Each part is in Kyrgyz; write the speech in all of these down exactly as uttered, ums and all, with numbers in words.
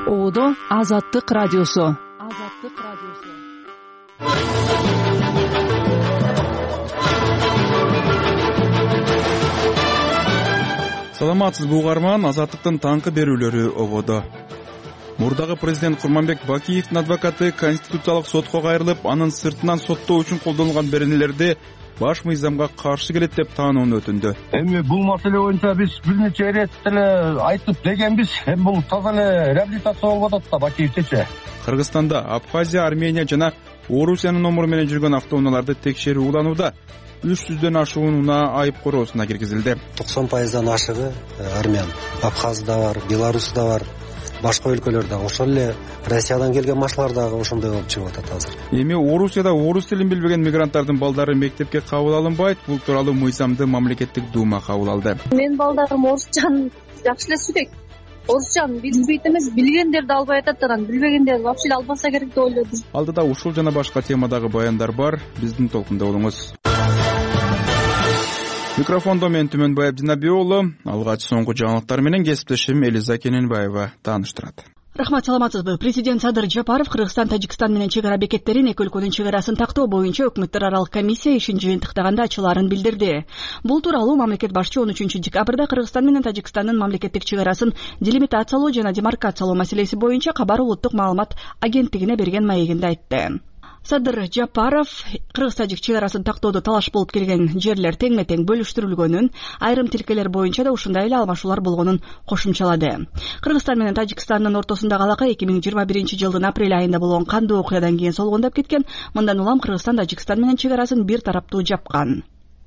Оодо Азаттык радиосу. Азаттык радиосу. Саламатсызбы угарман, Азаттыктын таңкы берүүлөрү ободо. Мурдагы президент Курманбек Бакиевдин адвокаты Конституциялык сотко кайрылып, анын сыртынан соттоо үчүн колдонулган беренелерди баш мыйзамга каршы келет деп таанууну өтүндү. Эми бул маселе боюнча биз бир нече ирет деле айтып дегенбиз. Эми бул таза эле реабилитация болуп атат да Бакиевчечи. Кыргызстанда Абхазия, Армения жана Орусиянын номуру менен жүргөн автоунааларды текшерүү уланууда. үч жүздөн ашуун унаа айып короосуна киргизилди. токсон пайыздан ашыгы армян. Абхазда бар, Беларусьда бар, башка өлкөлөрдө, ошол эле Россиядан келген машалар дагы ошондой болуп чыгып атат азыр. Эми Орусияда орус тилин билбеген мигранттардын балдары мектепке кабыл алынбайт. Бул тууралуу мыйзамды мамлекеттик дума кабыл алды. Менин балдарым орусчаны жакшы эле сүйлөйт. Орусчаны билбейт эмес, билгендерди албай атат, анан билбегендерди вообще албаса керек деп ойлодум. Алдыда ушул жана башка темадагы баяндар бар. Биздин толкунда болуңуз. Микрофондо мен Түмөнбай Абдинабий уулу. Алгач соңку жаңылыктар менен кесиптешим Элиза Кененбаева тааныштырат. Рахмат, саламатсызбы. Президент Садыр Жапаров Кыргызстан Тажикстан менен чек ара бекеттерин эки өлкөнүн чек арасын тактоо боюнча өкмөттөр аралык комиссия ишин жыйынтыктаганда ачылаарын билдирди. Бул тууралуу мамлекет башчы он үчүнчү декабрда Кыргызстан менен Тажикстандын мамлекеттик чек арасын делимитациялоо жана демаркациялоо маселеси боюнча Кабар улуттук маалымат агенттигине берген маегинде айтты. Садыр Жапаров Кыргыз-Тажик чек арасын тактоодо талаш болуп келген жерлер теңме-тең бөлүштүрүлгөнүн, айрым тилкелер боюнча да ушундай эле алмашуулар болгонун кошумчалады. Кыргызстан менен Тажикстандын ортосундагы алака эки миң жыйырма биринчи жылдын апрель айында болгон кандуу окуядан кийин солгондоп кеткен. Мындан улам Кыргызстан Тажикстан менен чек арасын бир тараптуу жапкан.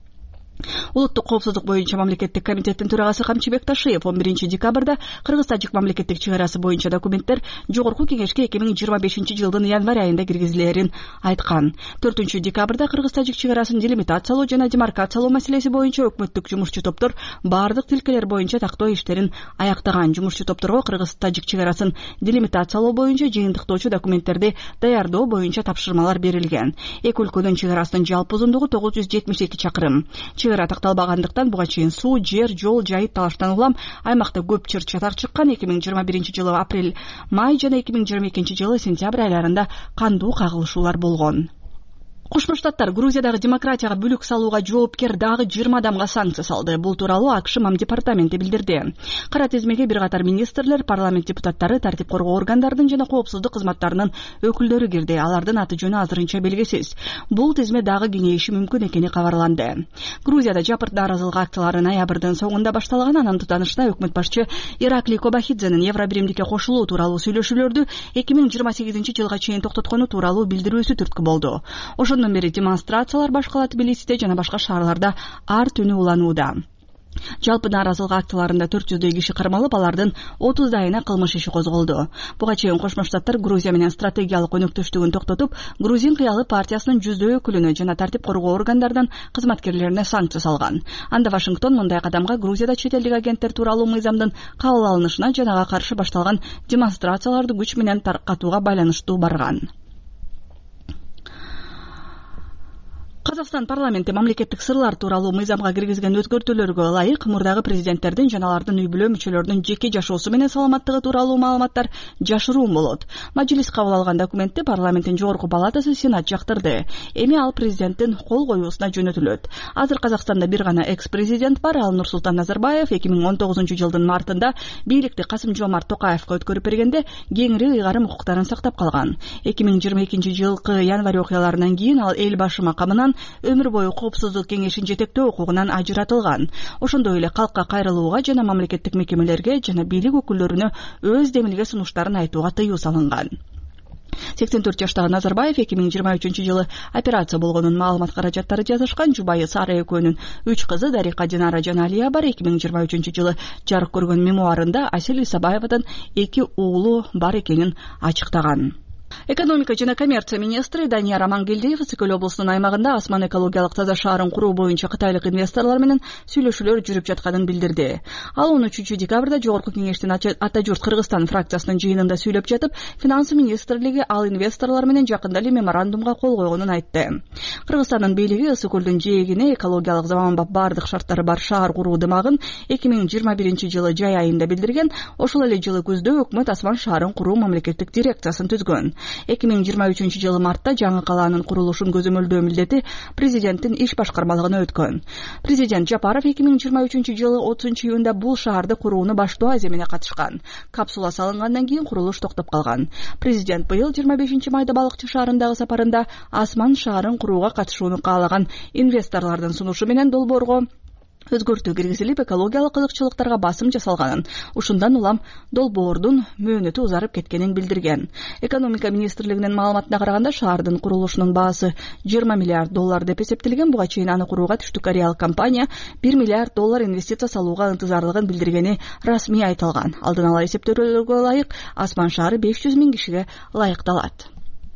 Улуттук коопсуздук боюнча мамлекеттик комитеттин төрагасы Камчыбек Ташиев он биринчи декабрда Кыргыз-Тажик мамлекеттик чек арасы боюнча документтер Жогорку кеңешке эки миң жыйырма бешинчи жылдын январь айында киргизилерин айткан. төртүнчү декабрда Кыргыз-Тажик чек арасын делимитациялоо жана демаркациялоо маселеси боюнча өкмөттүк жумушчу топтор бардык тилкелер боюнча тактоо иштерин аяктаган. Жумушчу топторго Кыргыз-Тажик чек арасын делимитациялоо боюнча жыйынтыктоочу документтерди даярдоо боюнча тапшырмалар берилген. Эки өлкөнүн чек арасынын жалпы узундугу тогуз жүз жетимиш эки чакырым. Чек ара такталбагандыктан буга чейин суу, жер, жол, жайыт талаштан улам аймакта көп чыр-чатар чыккан. эки миң жыйырма биринчи жылы апрель, май жана эки миң жыйырма экинчи жылы сентябрь айларында кандуу кагылышуулар болгон. Кошмо Штаттар Грузиядагы демократияга бүлүк салууга жоопкер дагы жыйырма адамга санкция салды. Бул тууралуу АКШ Мам департаменти билдирди. Кара тизмеге бир катар министрлер, парламент депутаттары, тартип коргоо органдардын жана коопсуздук кызматтарынын өкүлдөрү кирди. Алардын аты жөнү азырынча белгисиз. Бул тизме дагы кеңейиши мүмкүн экени кабарланды. Грузияда жапырт нааразылык акциялары ноябрдын соңунда башталган. Анын тутанышына өкмөт башчы Ираклий Кобахидзенин Евробиримдикке кошулуу тууралуу сүйлөшүүлөрдү эки миң жыйырма сегизинчи жылга чейин токтоткону тууралуу билдирүүсү түрткү болду. Ошондон бери демонстрациялар башкала Тбилисиде жана башка шаарларда ар түнү уланууда. Жалпы нааразылык акцияларында төрт жүздөй киши кармалып, алардын отуздайына кылмыш иши козголду. Буга чейин Кошмо Штаттар Грузия менен стратегиялык өнөктөштүгүн токтотуп, Грузин кыялы партиясынын жүздөй өкүлүнө жана тартип коргоо органдарынын кызматкерлерине санкция салган. Анда Вашингтон мындай кадамга Грузияда чет элдик агенттер тууралуу мыйзамдын кабыл алынышына жана ага каршы башталган демонстрацияларды күч менен таркатууга байланыштуу барган. Казакстан парламенти мамлекеттик сырлар тууралуу мыйзамга киргизген өзгөртүүлөргө ылайык мурдагы президенттердин жана алардын үй бүлө мүчөлөрүнүн жеке жашоосу менен саламаттыгы тууралуу маалыматтар жашыруун болот. Мажилис кабыл алган документти парламенттин жогорку палатасы Сенат жактырды. Эми ал президенттин кол коюусуна жөнөтүлөт. Азыр Казакстанда бир гана экс-президент бар, ал Нурсултан Назарбаев эки миң он тогузунчу жылдын мартында бийликти Касым Жомарт Токаевка өткөрүп бергенде кеңири ыйгарым укуктарын сактап калган. эки миң жыйырма экинчи жылкы январь окуяларынан кийин ал эл башы макамынан өмүр бою коопсуздук кеңешин жетектөө укугунан ажыратылган. Ошондой эле калкка кайрылууга жана мамлекеттик мекемелерге жана бийлик өкүлдөрүнө өз демилге сунуштарын айтууга тыюу салынган. сексен төрт жаштагы Назарбаев эки миң жыйырма үчүнчү жылы операция болгонун маалымат каражаттары жазышкан. Жубайы Сара экөөнүн үч кызы Дарика, Динара жана Алия бар. эки миң жыйырма үчүнчү жылы жарык көргөн мемуарында Асель Исабаевадан эки уулу бар экенин ачыктаган. Экономика жана коммерция министри Данияр Амангелдиев Ысык Көл облусунун аймагында асман экологиялык таза шаарын куруу боюнча кытайлык инвесторлор менен сүйлөшүүлөр жүрүп жатканын билдирди. Ал он үчүнчү декабрда Жогорку кеңештин Ата журт Кыргызстан фракциясынын жыйынында сүйлөп жатып, финанс министрлиги ал инвесторлор менен жакында эле меморандумга кол койгонун айтты. Кыргызстандын бийлиги Ысык Көлдүн жээгине экологиялык заманбап бардык шарттары бар шаар куруу дымагын эки миң жыйырма биринчи жылы жай айында билдирген. Ошол эле жылы күздө өкмөт асман шаарын куруу мамлекеттик дирекциясын түзгөн. эки миң жыйырма үчүнчү жылы мартта жаңы калаанын курулушун көзөмөлдөө милдети президенттин иш башкармалыгына өткөн. Президент Жапаров эки миң жыйырма үчүнчү жылы отузунчу июнда бул шаарды курууну баштоо аземине катышкан. Капсула салынгандан кийин курулуш токтоп калган. Президент быйыл жыйырма бешинчи майда Балыкчы шаарындагы сапарында асман шаарын курууга катышууну каалаган инвесторлордун сунушу менен долбоорго өзгөртүү киргизилип, экологиялык кызыкчылыктарга басым жасалганын, ушундан улам долбоордун мөөнөтү узарып кеткенин билдирген. Экономика министрлигинин маалыматына караганда, шаардын курулушунун баасы жыйырма миллиард доллар деп эсептелген. Буга чейин аны курууга түштүк кореялык компания бир миллиард доллар инвестиция салууга ынтызарлыгын билдиргени расмий айтылган. Алдын ала эсептөөлөргө ылайык асман шаары беш жүз миң кишиге ылайыкталат.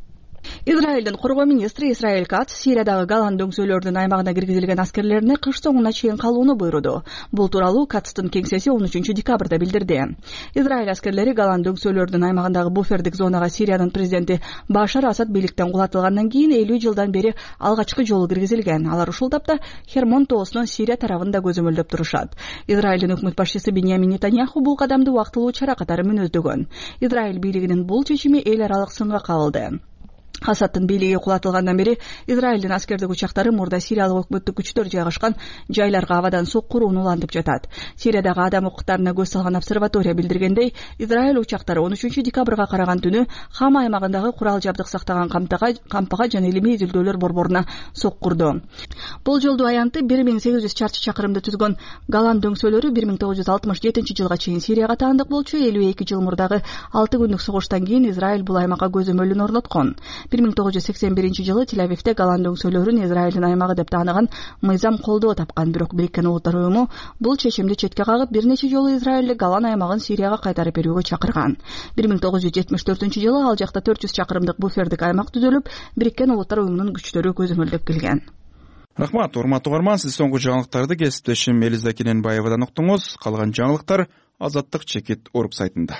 Израилдин коргоо министри Исраэль Кац Сириядагы Голланд дөңсөөлөрдүн аймагына киргизилген аскерлерине кыш соңуна чейин калууну буйруду. Бул тууралуу Кацтын кеңсеси он үчүнчү декабрда билдирди. Израиль аскерлери Голланд дөңсөөлөрдүн аймагындагы буфердик зонага Сириянын президенти Башар Асад бийликтен кулатылгандан кийин элүү жылдан бери алгачкы жолу киргизилген. Алар ушул тапта Хермон тоосунун Сирия тарабын да көзөмөлдөп турушат. Израилдин өкмөт башчысы Биньямин Нетаньяху бул кадамды убактылуу чара катары мүнөздөгөн. Израиль бийлигинин бул чечими эл аралык сынга кабылды. Асадтын бийлиги кулатылгандан бери Израилдин аскердик учактары мурда сириялык өкмөттүк күчтөр жайгашкан жайларга абадан сок курууну улантып жатат. Сириядагы адам укуктарына көз салган обсерватория билдиргендей, Израиль учактары он үчүнчү декабрга караган түнү Хама аймагындагы курал жабдык сактаган кампага жана илимий изилдөөлөр борборуна сок курду. Бул жолду аянты бир миң сегиз жүз чарчы чакырымды түзгөн Голланд дөңсөөлөрү бир миң тогуз жүз алтымыш жетинчи жылга чейин Сирияга таандык болчу. элүү эки жыл мурдагы алты күндүк согуштан кийин Израиль бул аймакка көзөмөлүн орноткон. бир миң тогуз жүз сексен биринчи жылы Тель-Авивде Голланд дөңсөөлөрүн Израилдин аймагы деп тааныган мыйзам колдоо тапкан. Бирок Бириккен Улуттар уюму бул чечимди четке кагып, бир нече жолу Израилди Голланд аймагын Сирияга кайтарып берүүгө чакырган. бир миң тогуз жүз жетимиш төртүнчү жылы ал жакта төрт жүз чакырымдык буфердик аймак түзүлүп, Бириккен Улуттар уюмунун күчтөрү көзөмөлдөп келген. Рахмат, урматтуу угарман, сиз соңку жаңылыктарды кесиптешим Элиза Кененбаевадан уктуңуз. Калган жаңылыктар Азаттык чекит орг сайтында.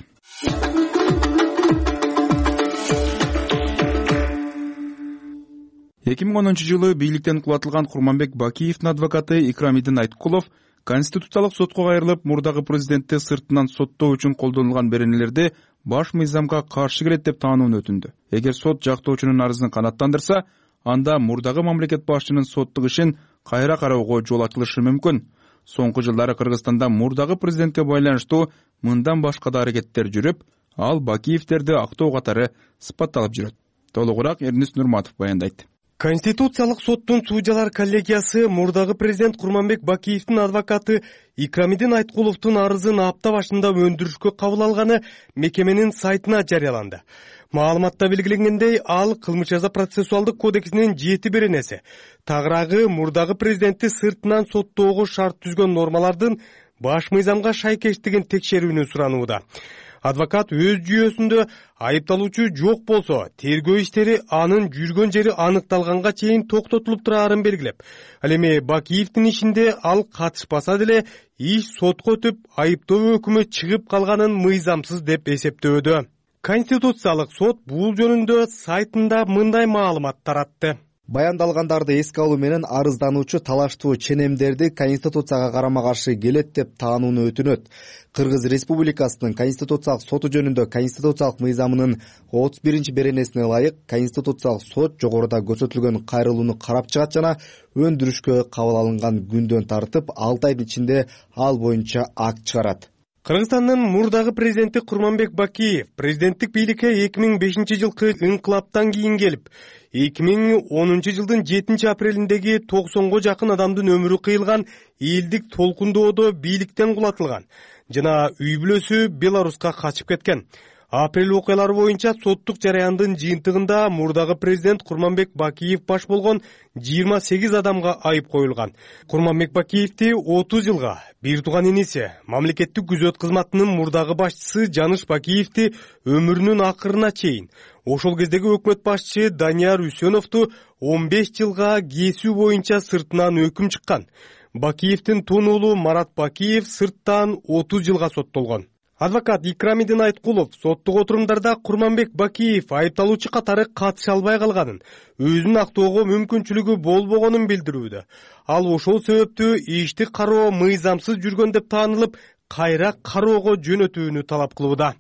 эки миң онунчу жылы бийликтен кулатылган Курманбек Бакиевдин адвокаты Икрамидин Айткулов Конституциялык сотко кайрылып, мурдагы президентти сыртынан соттоо үчүн колдонулган беренелерди баш мыйзамга каршы келет деп таанууну өтүндү. Эгер сот жактоочунун арызын канааттандырса, анда мурдагы мамлекет башчынын соттук ишин кайра кароого жол ачылышы мүмкүн. Соңку жылдары Кыргызстанда мурдагы президентке байланыштуу мындан башка да аракеттер жүрүп, ал Бакиевдерди актоо катары сыпатталып жүрөт. Толугураак Эрнис Нурматов баяндайт. Конституциялык соттун судьялар коллегиясы мурдагы президент Курманбек Бакиевдин адвокаты Икрамидин Айткуловдун арызын апта башында өндүрүшкө кабыл алганы мекеменин сайтына жарыяланды. Маалыматта белгиленгендей, ал кылмыш жаза процессуалдык кодексинин жети беренеси тагыраагы мурдагы президентти сыртынан соттоого шарт түзгөн нормалардын баш мыйзамга шайкештигин текшерүүнү суранууда. Адвокат өз жүйөсүндө айыпталуучу жок болсо, тергөө иштери анын жүргөн жери аныкталганга чейин токтотулуп турарын белгилеп, ал эми Бакиевдин ишинде ал катышпаса деле иш сотко өтүп, айыптоо өкүмү чыгып калганын мыйзамсыз деп эсептөөдө. Конституциялык сот бул жөнүндө сайтында мындай маалымат таратты. Баяндалгандарды эске алуу менен арыздануучу талаштуу ченемдерди Конституцияга карама каршы келет деп таанууну өтүнөт. Кыргыз Республикасынын Конституциялык соту жөнүндө Конституциялык мыйзамынын отуз биринчи беренесине ылайык Конституциялык сот жогоруда көрсөтүлгөн кайрылууну карап чыгат жана өндүрүшкө кабыл алынган күндөн тартып алты айдын ичинде ал боюнча акт чыгарат. Кыргызстандын мурдагы президенти Курманбек Бакиев президенттик бийликке эки миң бешинчи жылкы инкылаптан кийин келип, эки миң онунчу жылдын жетинчи апрелиндеги токсонго жакын адамдын өмүрү кыйылган элдик толкундоодо бийликтен кулатылган жана үй бүлөсү Беларуска качып кеткен. Апрель окуялары боюнча соттук жараяндын жыйынтыгында мурдагы президент Курманбек Бакиев баш болгон жыйырма сегиз адамга айып коюлган. Курманбек Бакиевди отуз жылга, бир тууган иниси, мамлекеттик күзөт кызматынын мурдагы башчысы Жаныш Бакиевди өмүрүнүн акырына чейин, ошол кездеги өкмөт башчы Данияр Үсөновду он беш жылга кесүү боюнча сыртынан өкүм чыккан. Бакиевдин тун уулу Марат Бакиев сырттан отуз жылга соттолгон. Адвокат Икрамидин Айткулов соттук отурумдарда Курманбек Бакиев айыпталуучу катары катыша албай калганын, өзүн актоого мүмкүнчүлүгү болбогонун билдирүүдө. Ал ошол себептүү ишти кароо мыйзамсыз жүргөн деп таанылып, кайра кароого жөнөтүүнү талап кылууда.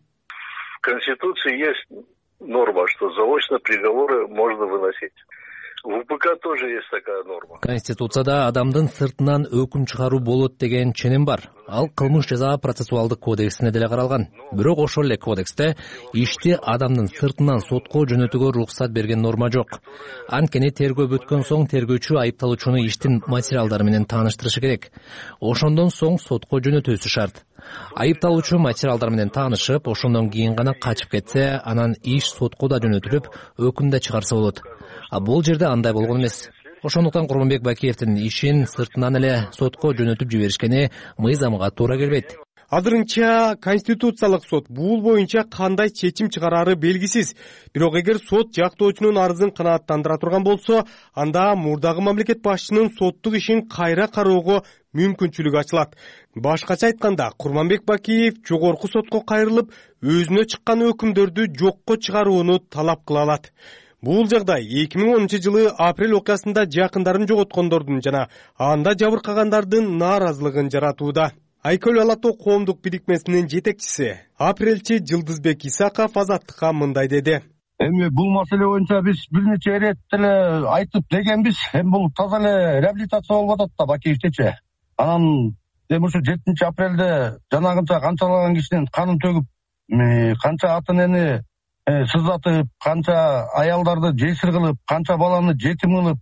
В Конституции есть норма, что заочно приговоры можно выносить. В УПК тоже есть такая норма. Конституцияда адамдын сыртынан өкүм чыгаруу болот деген ченем бар. Ал кылмыш жаза процессуалдык кодексине деле каралган. Бирок ошол эле кодексте ишти адамдын сыртынан сотко жөнөтүүгө уруксат берген норма жок. Анткени тергөө бүткөн соң тергөөчү айыпталуучуну иштин материалдары менен тааныштырышы керек. Ошондон соң сотко жөнөтүүсү шарт. Айыпталуучу материалдар менен таанышып, ошондон кийин гана качып кетсе, анан иш сотко да жөнөтүлүп, өкүм да чыгарса болот. А бул жерде андай болгон эмес. Ошондуктан Курманбек Бакиевдин ишин сыртынан эле сотко жөнөтүп жиберишкени мыйзамга туура келбейт. Азырынча Конституциялык сот бул боюнча кандай чечим чыгарары белгисиз. Бирок эгер сот жактоочунун арызын канааттандыра турган болсо, анда мурдагы мамлекет башчынын соттук ишин кайра кароого мүмкүнчүлүгү ачылат. Башкача айтканда, Курманбек Бакиев жогорку сотко кайрылып, өзүнө чыккан өкүмдөрдү жокко чыгарууну талап кыла алат. Бул жагдай эки миң онунчу жылы апрель окуясында жакындарын жоготкондордун жана анда жабыркагандардын нааразылыгын жаратууда. Айкөл Алатоо коомдук бирикмесинин жетекчиси, апрелчи Жылдызбек Исаков Азаттыкка мындай деди. Эми бул маселе боюнча биз бир нече ирет деле айтып дегенбиз. Эми бул таза эле реабилитация болуп атат да Бакиевдечи. Анан эми ушу жетинчи апрелде жанагынча канчалаган кишинин канын төгүп, канча ата энени сызатып, канча аялдарды жесир кылып, канча баланы жетим кылып,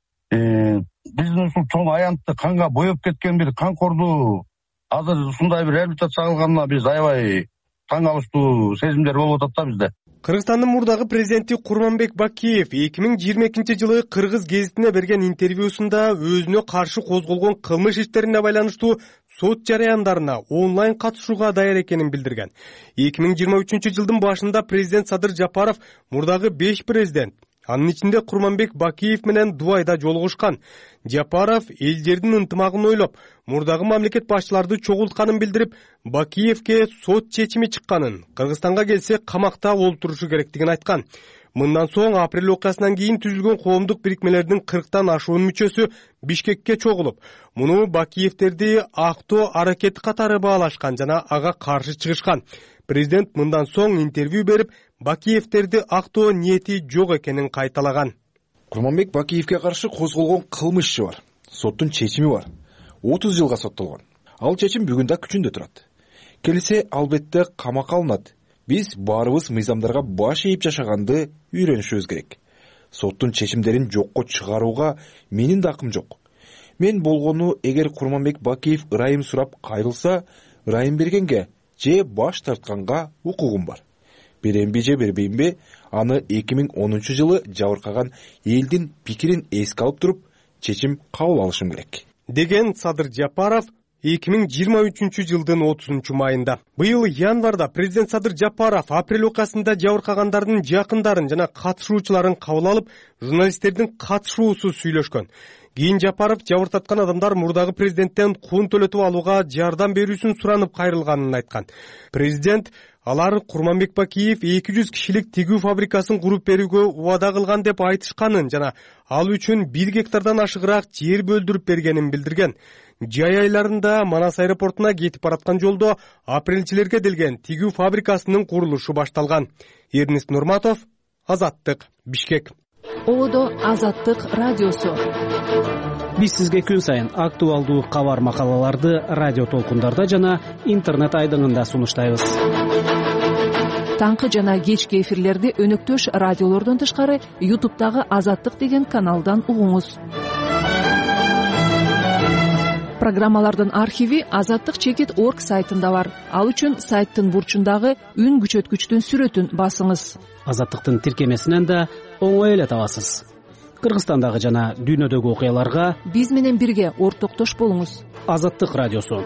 биздин ушул чоң аянтты канга боеп кеткен бир канкорду азыр ушундай бир реабилитация кылганына биз аябай таң калыштуу сезимдер болуп атат да бизде. Кыргызстандын мурдагы президенти Курманбек Бакиев эки миң жыйырма экинчи жылы Кыргыз гезитине берген интервьюсунда өзүнө каршы козголгон кылмыш иштерине байланыштуу сот жараяндарына онлайн катышууга даяр экенин билдирген. эки миң жыйырма үчүнчү жылдын башында президент Садыр Жапаров мурдагы беш президент, анын ичинде Курманбек Бакиев менен Дубайда жолугушкан. Жапаров эл жердин ынтымагын ойлоп, мурдагы мамлекет башчыларды чогултканын билдирип, Бакиевке сот чечими чыкканын, Кыргызстанга келсе камакта олтурушу керектигин айткан. Мындан соң апрель окуясынан кийин түзүлгөн коомдук бирикмелердин кырктан ашуун мүчөсү Бишкекке чогулуп, муну Бакиевтерди актоо аракети катары баалашкан жана ага каршы чыгышкан. Президент мындан соң интервью берип, Бакиевтерди актоо ниети жок экенин кайталаган. Курманбек Бакиевке каршы козголгон кылмыш иши бар. Соттун чечими бар. отуз жылга соттолгон. Ал чечим бүгүн да күчүндө турат. Келсе албетте камакка алынат. Биз баарыбыз мыйзамдарга баш ийип жашаганды үйрөнүшүбүз керек. Соттун чечимдерин жокко чыгарууга менин да акым жок. Мен болгону эгер Курманбек Бакиев ырайым сурап кайрылса, ырайым бергенге же баш тартканга укугум бар. Беремби же бербеймби, аны эки миң онунчу жылы жабыркаган элдин пикирин эске алып туруп, чечим кабыл алышым керек, деген Садыр Жапаров эки миң жыйырма үчүнчү жылдын отузунчу майында. Быйыл январда президент Садыр Жапаров апрель окуясында жабыркагандардын жакындарын жана катышуучуларын кабыл алып, журналисттердин катышуусу сүйлөшкөн. Кийин Жапаров жабыртаткан адамдар мурдагы президенттен кун төлөтүп алууга жардам берүүсүн суранып кайрылганын айткан. Президент алар Курманбек Бакиев эки жүз кишилик тигүү фабрикасын куруп берүүгө убада кылган деп айтышканын жана ал үчүн бир гектардан ашыгыраак жер бөлдүрүп бергенин билдирген. Жай айларында Манас аэропортуна кетип бараткан жолдо апрелчилерге делген тигүү фабрикасынын курулушу башталган. Эрнест Нурматов, Азаттык, Бишкек. Ободо Азаттык радиосу. Биз сизге күн сайын актуалдуу кабар макалаларды радио толкундарда жана интернет айдыңында сунуштайбыз. Таңкы жана кечки эфирлерди өнөктөш радиолордон тышкары ютубтагы Азаттык деген каналдан угуңуз. Программалардын архиви азаттык чекит точка орг сайтында бар. Ал үчүн сайттын бурчундагы үн күчөткүчтүн сүрөтүн басыңыз. Азаттыктын тиркемесинен да оңой эле табасыз. Кыргызстандагы жана дүйнөдөгү окуяларга биз менен бирге ортоктош болуңуз. Азаттык радиосу.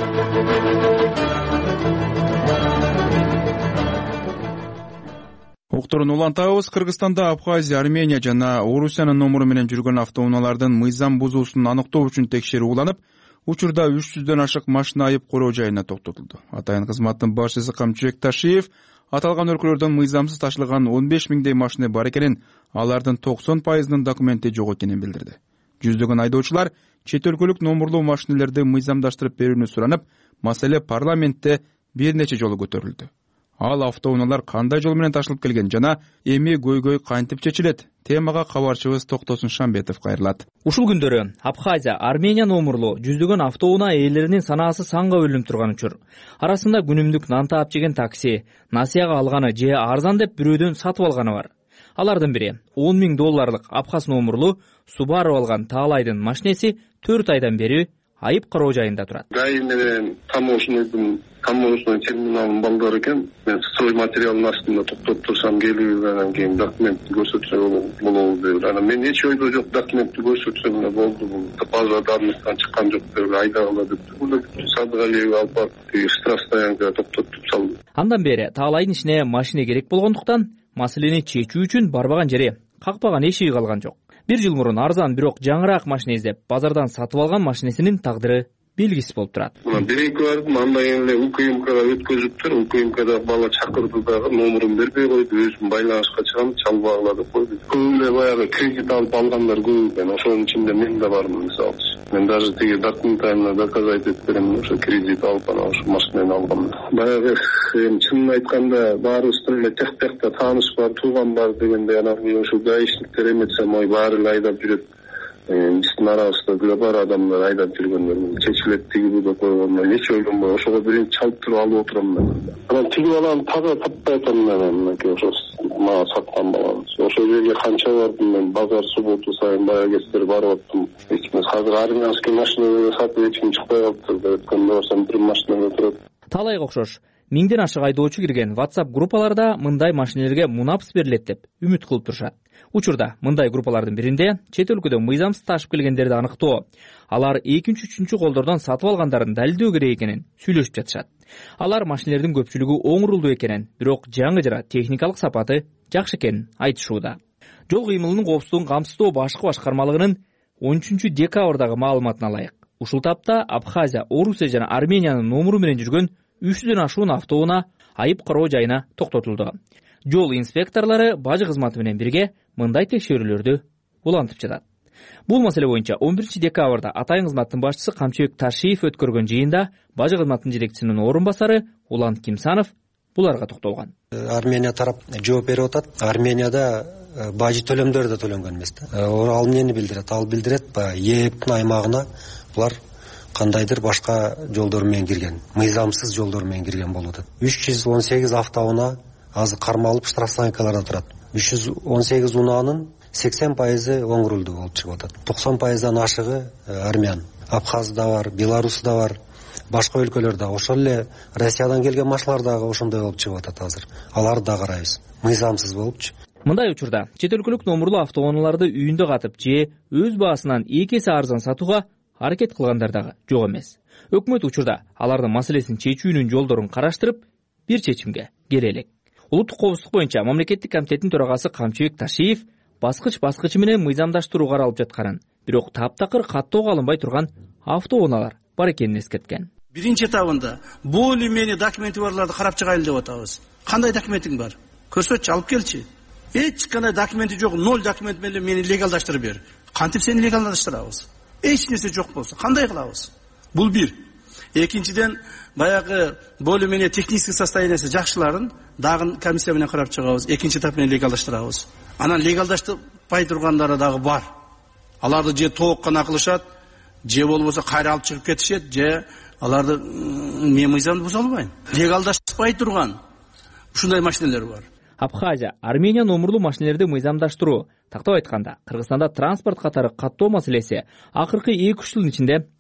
Уктурууну улантабыз. Кыргызстанда Абхазия, Армения жана Орусиянын номуру менен жүргөн автоунаалардын мыйзам бузуусун аныктоо үчүн текшерүү уланып, учурда үч жүздөн ашык машина айып короо жайына токтотулду. Атайын кызматтын башчысы Камчыбек Ташиев аталган өлкөлөрдөн мыйзамсыз ташылган он беш миңдей машина бар экенин, алардын токсон пайызынын документи жок экенин билдирди. Жүздөгөн айдоочулар чет өлкөлүк номурлуу машинелерди мыйзамдаштырып берүүнү суранып, маселе парламентте бир нече жолу көтөрүлдү. Ал автоунаалар кандай жол менен ташылып келген жана эми көйгөй кантип чечилет? Темага кабарчыбыз Токтосун Шамбетов кайрылат. Ушул күндөрү Абхазия, Армения номурлуу жүздөгөн автоунаа ээлеринин санаасы санга бөлүнүп турган учур. Арасында күнүмдүк нан таап жеген такси, насыяга алганы же арзан деп бирөөдөн сатып алганы бар. Алардын бири он миң долларлык Абхаз номурлуу Subaru алган Таалайдын машинеси төрт айдан бери айып кароо жайында турат. ГАИ менен таможнядын таможня терминалынын балдары экен. Мен строй материалдын астында токтоп турсам келип, анан кийин документти көрсөтсө болобу деп. Анан мен эч ойдо жок, документти көрсөтсөм эле болду. Бул база давностан чыккан жок деп айдагыла деп. Бул Садыгалиев алып барып штраф стоянкага токтотуп салды. Андан бери Таалайдын ишине машина керек болгондуктан маселени чечүү үчүн барбаган жери, какпаган эшиги калган жок. Бир жыл мурун арзан, бирок жаңыраак машина издеп, базардан сатып алган машинесинин тагдыры белгисиз болуп турат. Бир эки бардым, андан кийин эле УКМКга өткөзүптүр. УКМКда бала чакырды дагы, номурун бербей койду, өзүм байланышка чыгам, чалбагыла деп койду. Көп эле баягы кредит алып алгандар көп экен. Ошонун ичинде мен да бармын, мисалы. Мен даже тиги документально доказать этип берем, ошо кредит алып анан ошо машинени алгам. Баягы эми чынын айтканда баарыбыздын эле жак жакта тааныш бар, тууган бар дегенде анан ошо гаишниктер эметсем ой баары эле айдап жүрөт. Биздин арабызда деле бар адамдар айдап жүргөндөр. Чечилет тиги бу деп койгондо эч ойлонбой ошого биринчи чалып туруп алып отурам мен. Анан тиги баланы таза таппай атам мен, мынакей ошо мага саткан баланы. Ошол жерге канча бардым мен, базар субботу сайын баягы кездер барып аттым. Эч эмес, азыр армянский машина сатып эч ким чыкпай калыптыр деп өткөндө барсам бир машинада турат. Таалайга окшош миңден ашык айдоочу кирген WhatsApp группаларда мындай машинелерге мунапс берилет деп үмүт кылып турушат. Учурда мындай группалардын биринде чет өлкөдө мыйзамсыз ташып келгендерди аныктоо, алар экинчи үчүнчү колдордон сатып алгандарын далилдөө керек экенин сүйлөшүп жатышат. Алар машинелердин көпчүлүгү оңурулдуу экенин, бирок жаңы жара техникалык сапаты жакшы экенин айтышууда. Жол кыймылынын коопсуздугун камсыздоо башкы башкармалыгынын он үчүнчү декабрдагы маалыматына ылайык. Ушул тапта Абхазия, Орусия жана Армениянын номуру менен жүргөн үч жүздөн ашуун автоунаа айып кароо жайына токтотулду. Жол инспекторлору бажы кызматы менен бирге мындай текшерүүлөрдү улантып жатат. Бул маселе боюнча он биринчи декабрда атайын кызматтын башчысы Камчыбек Ташиев өткөргөн жыйында бажы кызматынын жетекчисинин орун басары Улан Кимсанов буларга токтолгон. Армения тарап жооп берип атат. Арменияда бажы төлөмдөр да төлөнгөн эмес да. Ал эмнени билдирет? Ал билдирет ЕЭПтин аймагына булар кандайдыр башка жолдор менен кирген, мыйзамсыз жолдор менен кирген болуп атат. үч жүз он сегиз автоунаа азыр кармалып штраф стоянкаларда турат. үч жүз он сегиз унаанын сексен пайызы оңурулду болуп чыгып атат. токсон пайыздан ашыгы армян. Абхазда бар, Беларусьда бар, башка өлкөлөрдө, ошол эле Россиядан келген машиналар дагы ошондой болуп чыгып атат азыр. Аларды да карайбыз. Мыйзамсыз болупчу. Мындай учурда чет өлкөлүк номурлуу автоунааларды үйүндө катып же өз баасынан эки эсе арзан сатууга аракет кылгандар дагы жок эмес. Өкмөт учурда алардын маселесин чечүүнүн жолдорун караштырып, бир чечимге келе элек. Улуттук коопсуздук боюнча мамлекеттик комитеттин төрагасы Камчыбек Ташиев баскыч-баскычы менен мыйзамдаштыруу каралып жатканын, бирок таптакыр каттоого алынбай турган автоунаалар бар экенин эскерткен. Биринчи этабында более менее документи барларды карап чыгайлы деп атабыз. Кандай документиң бар? Көрсөтчү, алып келчи. Эч кандай документи жок, ноль документ менен мени легалдаштырып бер. Кантип сени легалдаштырабыз? Эч нерсе жок болсо кандай кылабыз? Бул бир. Экинчиден баягы более менее технический состояниясы жакшыларын дагы комиссия менен карап чыгабыз. Экинчи этап менен легалдаштырабыз. Анан легалдаштырбай тургандары дагы бар. Аларды же толук гана кылышат, же болбосо кайра алып чыгып кетишет, же аларды мен мыйзамды буза албайм. Легалдаштырбай турган ушундай машиналар бар. Абхазия, Армения номурлуу машинелерди мыйзамдаштыруу, тактап айтканда, Кыргызстанда транспорт катары каттоо маселеси акыркы эки үч жылдын ичинде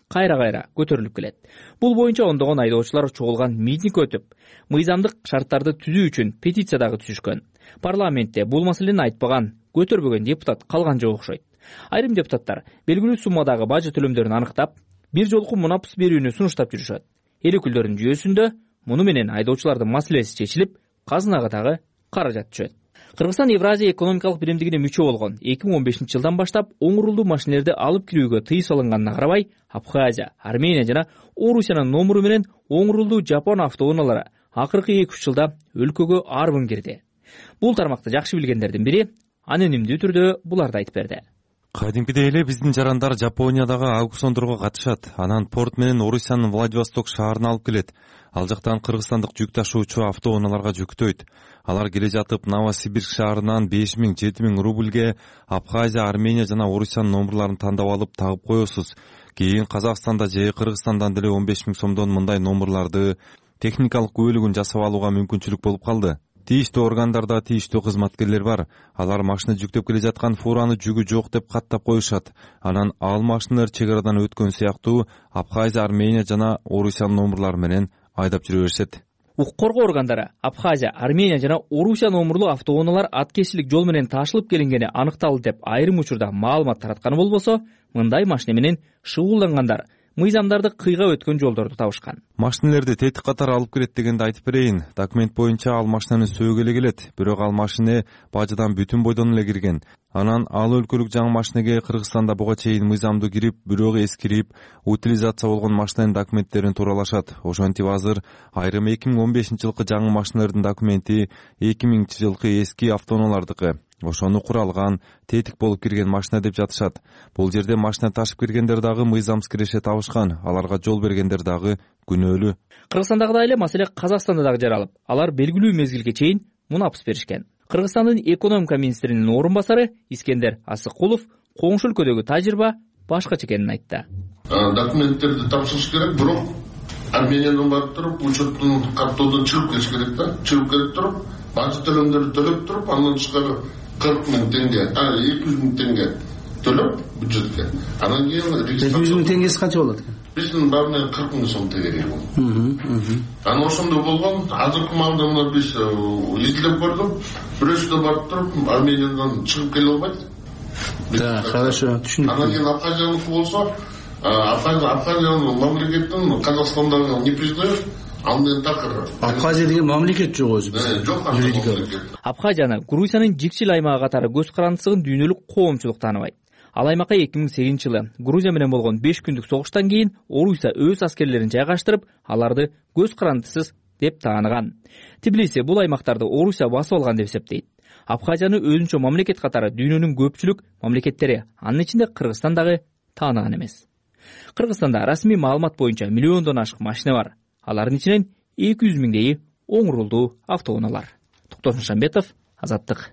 кайра кайра көтөрүлүп келет. Бул боюнча ондогон айдоочулар чогулган митинг өтүп, мыйзамдык шарттарды түзүү үчүн петиция дагы түзүшкөн. Парламентте бул маселени айтпаган, көтөрбөгөн депутат калган жок окшойт. Айрым депутаттар белгилүү суммадагы бажы төлөмдөрүн аныктап, бир жолку мунапс берүүнү сунуштап жүрүшөт. Эл өкүлдөрүнүн жүйөсүндө муну менен айдоочулардын маселеси чечилип, казынага дагы каражат түшөт. Кыргызстан Евразия экономикалык биримдигине мүчө болгон эки миң он бешинчи жылдан баштап оң урулдуу машинелерди алып кирүүгө тыюу салынганына карабай, Абхазия, Армения жана Орусиянын номуру менен оң урулдуу Жапон автоунаалары акыркы эки үч жылда өлкөгө арбын кирди. Бул тармакты жакшы билгендердин бири анонимдүү түрдө буларды айтып берди. Кадимкидей эле биздин жарандар Жапониядагы аукциондорго катышат. Анан порт менен Орусиянын Владивосток шаарына алып келет. Ал жактан кыргызстандык жүк ташуучу автоунааларга жүктөйт. Алар келе жатып Новосибирск шаарынан беш миң жети миң рубльге Абхазия, Армения жана Орусиянын номурларын тандап алып тагып коесуз. Кийин Казакстанда же Кыргызстандан деле он беш миң сомдон мындай номурларды техникалык күбөлүгүн жасап алууга мүмкүнчүлүк болуп калды. Тийиштүү органдарда тийиштүү кызматкерлер бар. Алар машина жүктөп келе жаткан фураны жүгү жок деп каттап коюшат. Анан ал машиналар чек арадан өткөн сыяктуу Абхазия, Армения жана Орусиянын номурлары менен айдап жүрө беришет. Укук коргоо органдары Абхазия, Армения жана Орусия номурлуу автоунаалар аткезчилик жол менен ташылып келингени аныкталды деп айрым учурда маалымат таратканы болбосо, мындай машина менен шыгуулдангандар мыйзамдарды кыйга өткөн жолдорду табышкан. Машинелерди тетик катары алып келет дегенди айтып берейин. Документ боюнча ал машинаны сөөгө эле келет, бирок ал машина бажыдан бүтүн бойдон эле кирген. Анан ал өлкөлүк жаңы машинеге Кыргызстанда буга чейин мыйзамдуу кирип, бирок эскирип, утилизация болгон машинанын документтерин тууралашат. Ошентип азыр айрым эки миң он бешинчи жылкы жаңы машиналардын документи эки миңинчи жылкы эски автоунаалардыкы. Ошону куралган, тетик болуп кирген машина деп жатышат. Бул жерде машина ташып киргендер дагы мыйзамсыз киреше табышкан, аларга жол бергендер дагы күнөөлүү. Кыргызстандагыдай эле маселе Казакстанда дагы жаралып, алар белгилүү мезгилге чейин мунапс беришкен. Кыргызстандын экономика министринин орун басары Искендер Асыкулов коңшу өлкөдөгү тажрыйба башкача экенин айтты. Документтерди тапшырыш керек, бирок Армениядан барып туруп, учеттин каттоодон чыгып кетиш керек да. Чыгып кетип туруп, бажы төлөмдөрдү төлөп туруп, андан тышкары кырк миң теңге, а эки жүз миң теңге төлөп бюджетке. Анан кийин эки жүз миң теңгеси канча болот экен? Биздин баарына кырк миң сом керек болду. Анан ошондой болгон, азыркы маалда мына биз изилдеп көрдүк. Бирөөсү барып туруп, Армениядан чыгып келе албайт. Да, хорошо, түшүндүк. Анан кийин Абхазияныкы болсо, Абхазиянын мамлекетин Казакстандагы не признает. Абхазия деген мамлекет жок өзү. Жок. Абхазияны Грузиянын жикчил аймагы катары көз карандысыгын дүйнөлүк коомчулук тааныбайт. Ал аймакка эки миң сегизинчи жылы Грузия менен болгон беш күндүк согуштан кийин Орусия өз аскерлерин жайгаштырып, аларды көз карандысыз деп тааныган. Тбилиси бул аймактарды Орусия басып алган деп эсептейт. Абхазияны өзүнчө мамлекет катары дүйнөнүн көпчүлүк мамлекеттери, анын ичинде Кыргызстан дагы тааныган эмес. Кыргызстанда расмий маалымат боюнча миллиондон ашык машина бар. Алардын ичинен эки жүз миңдейи оң урулдуу автоунаалар. Токтосун Шамбетов, Азаттык.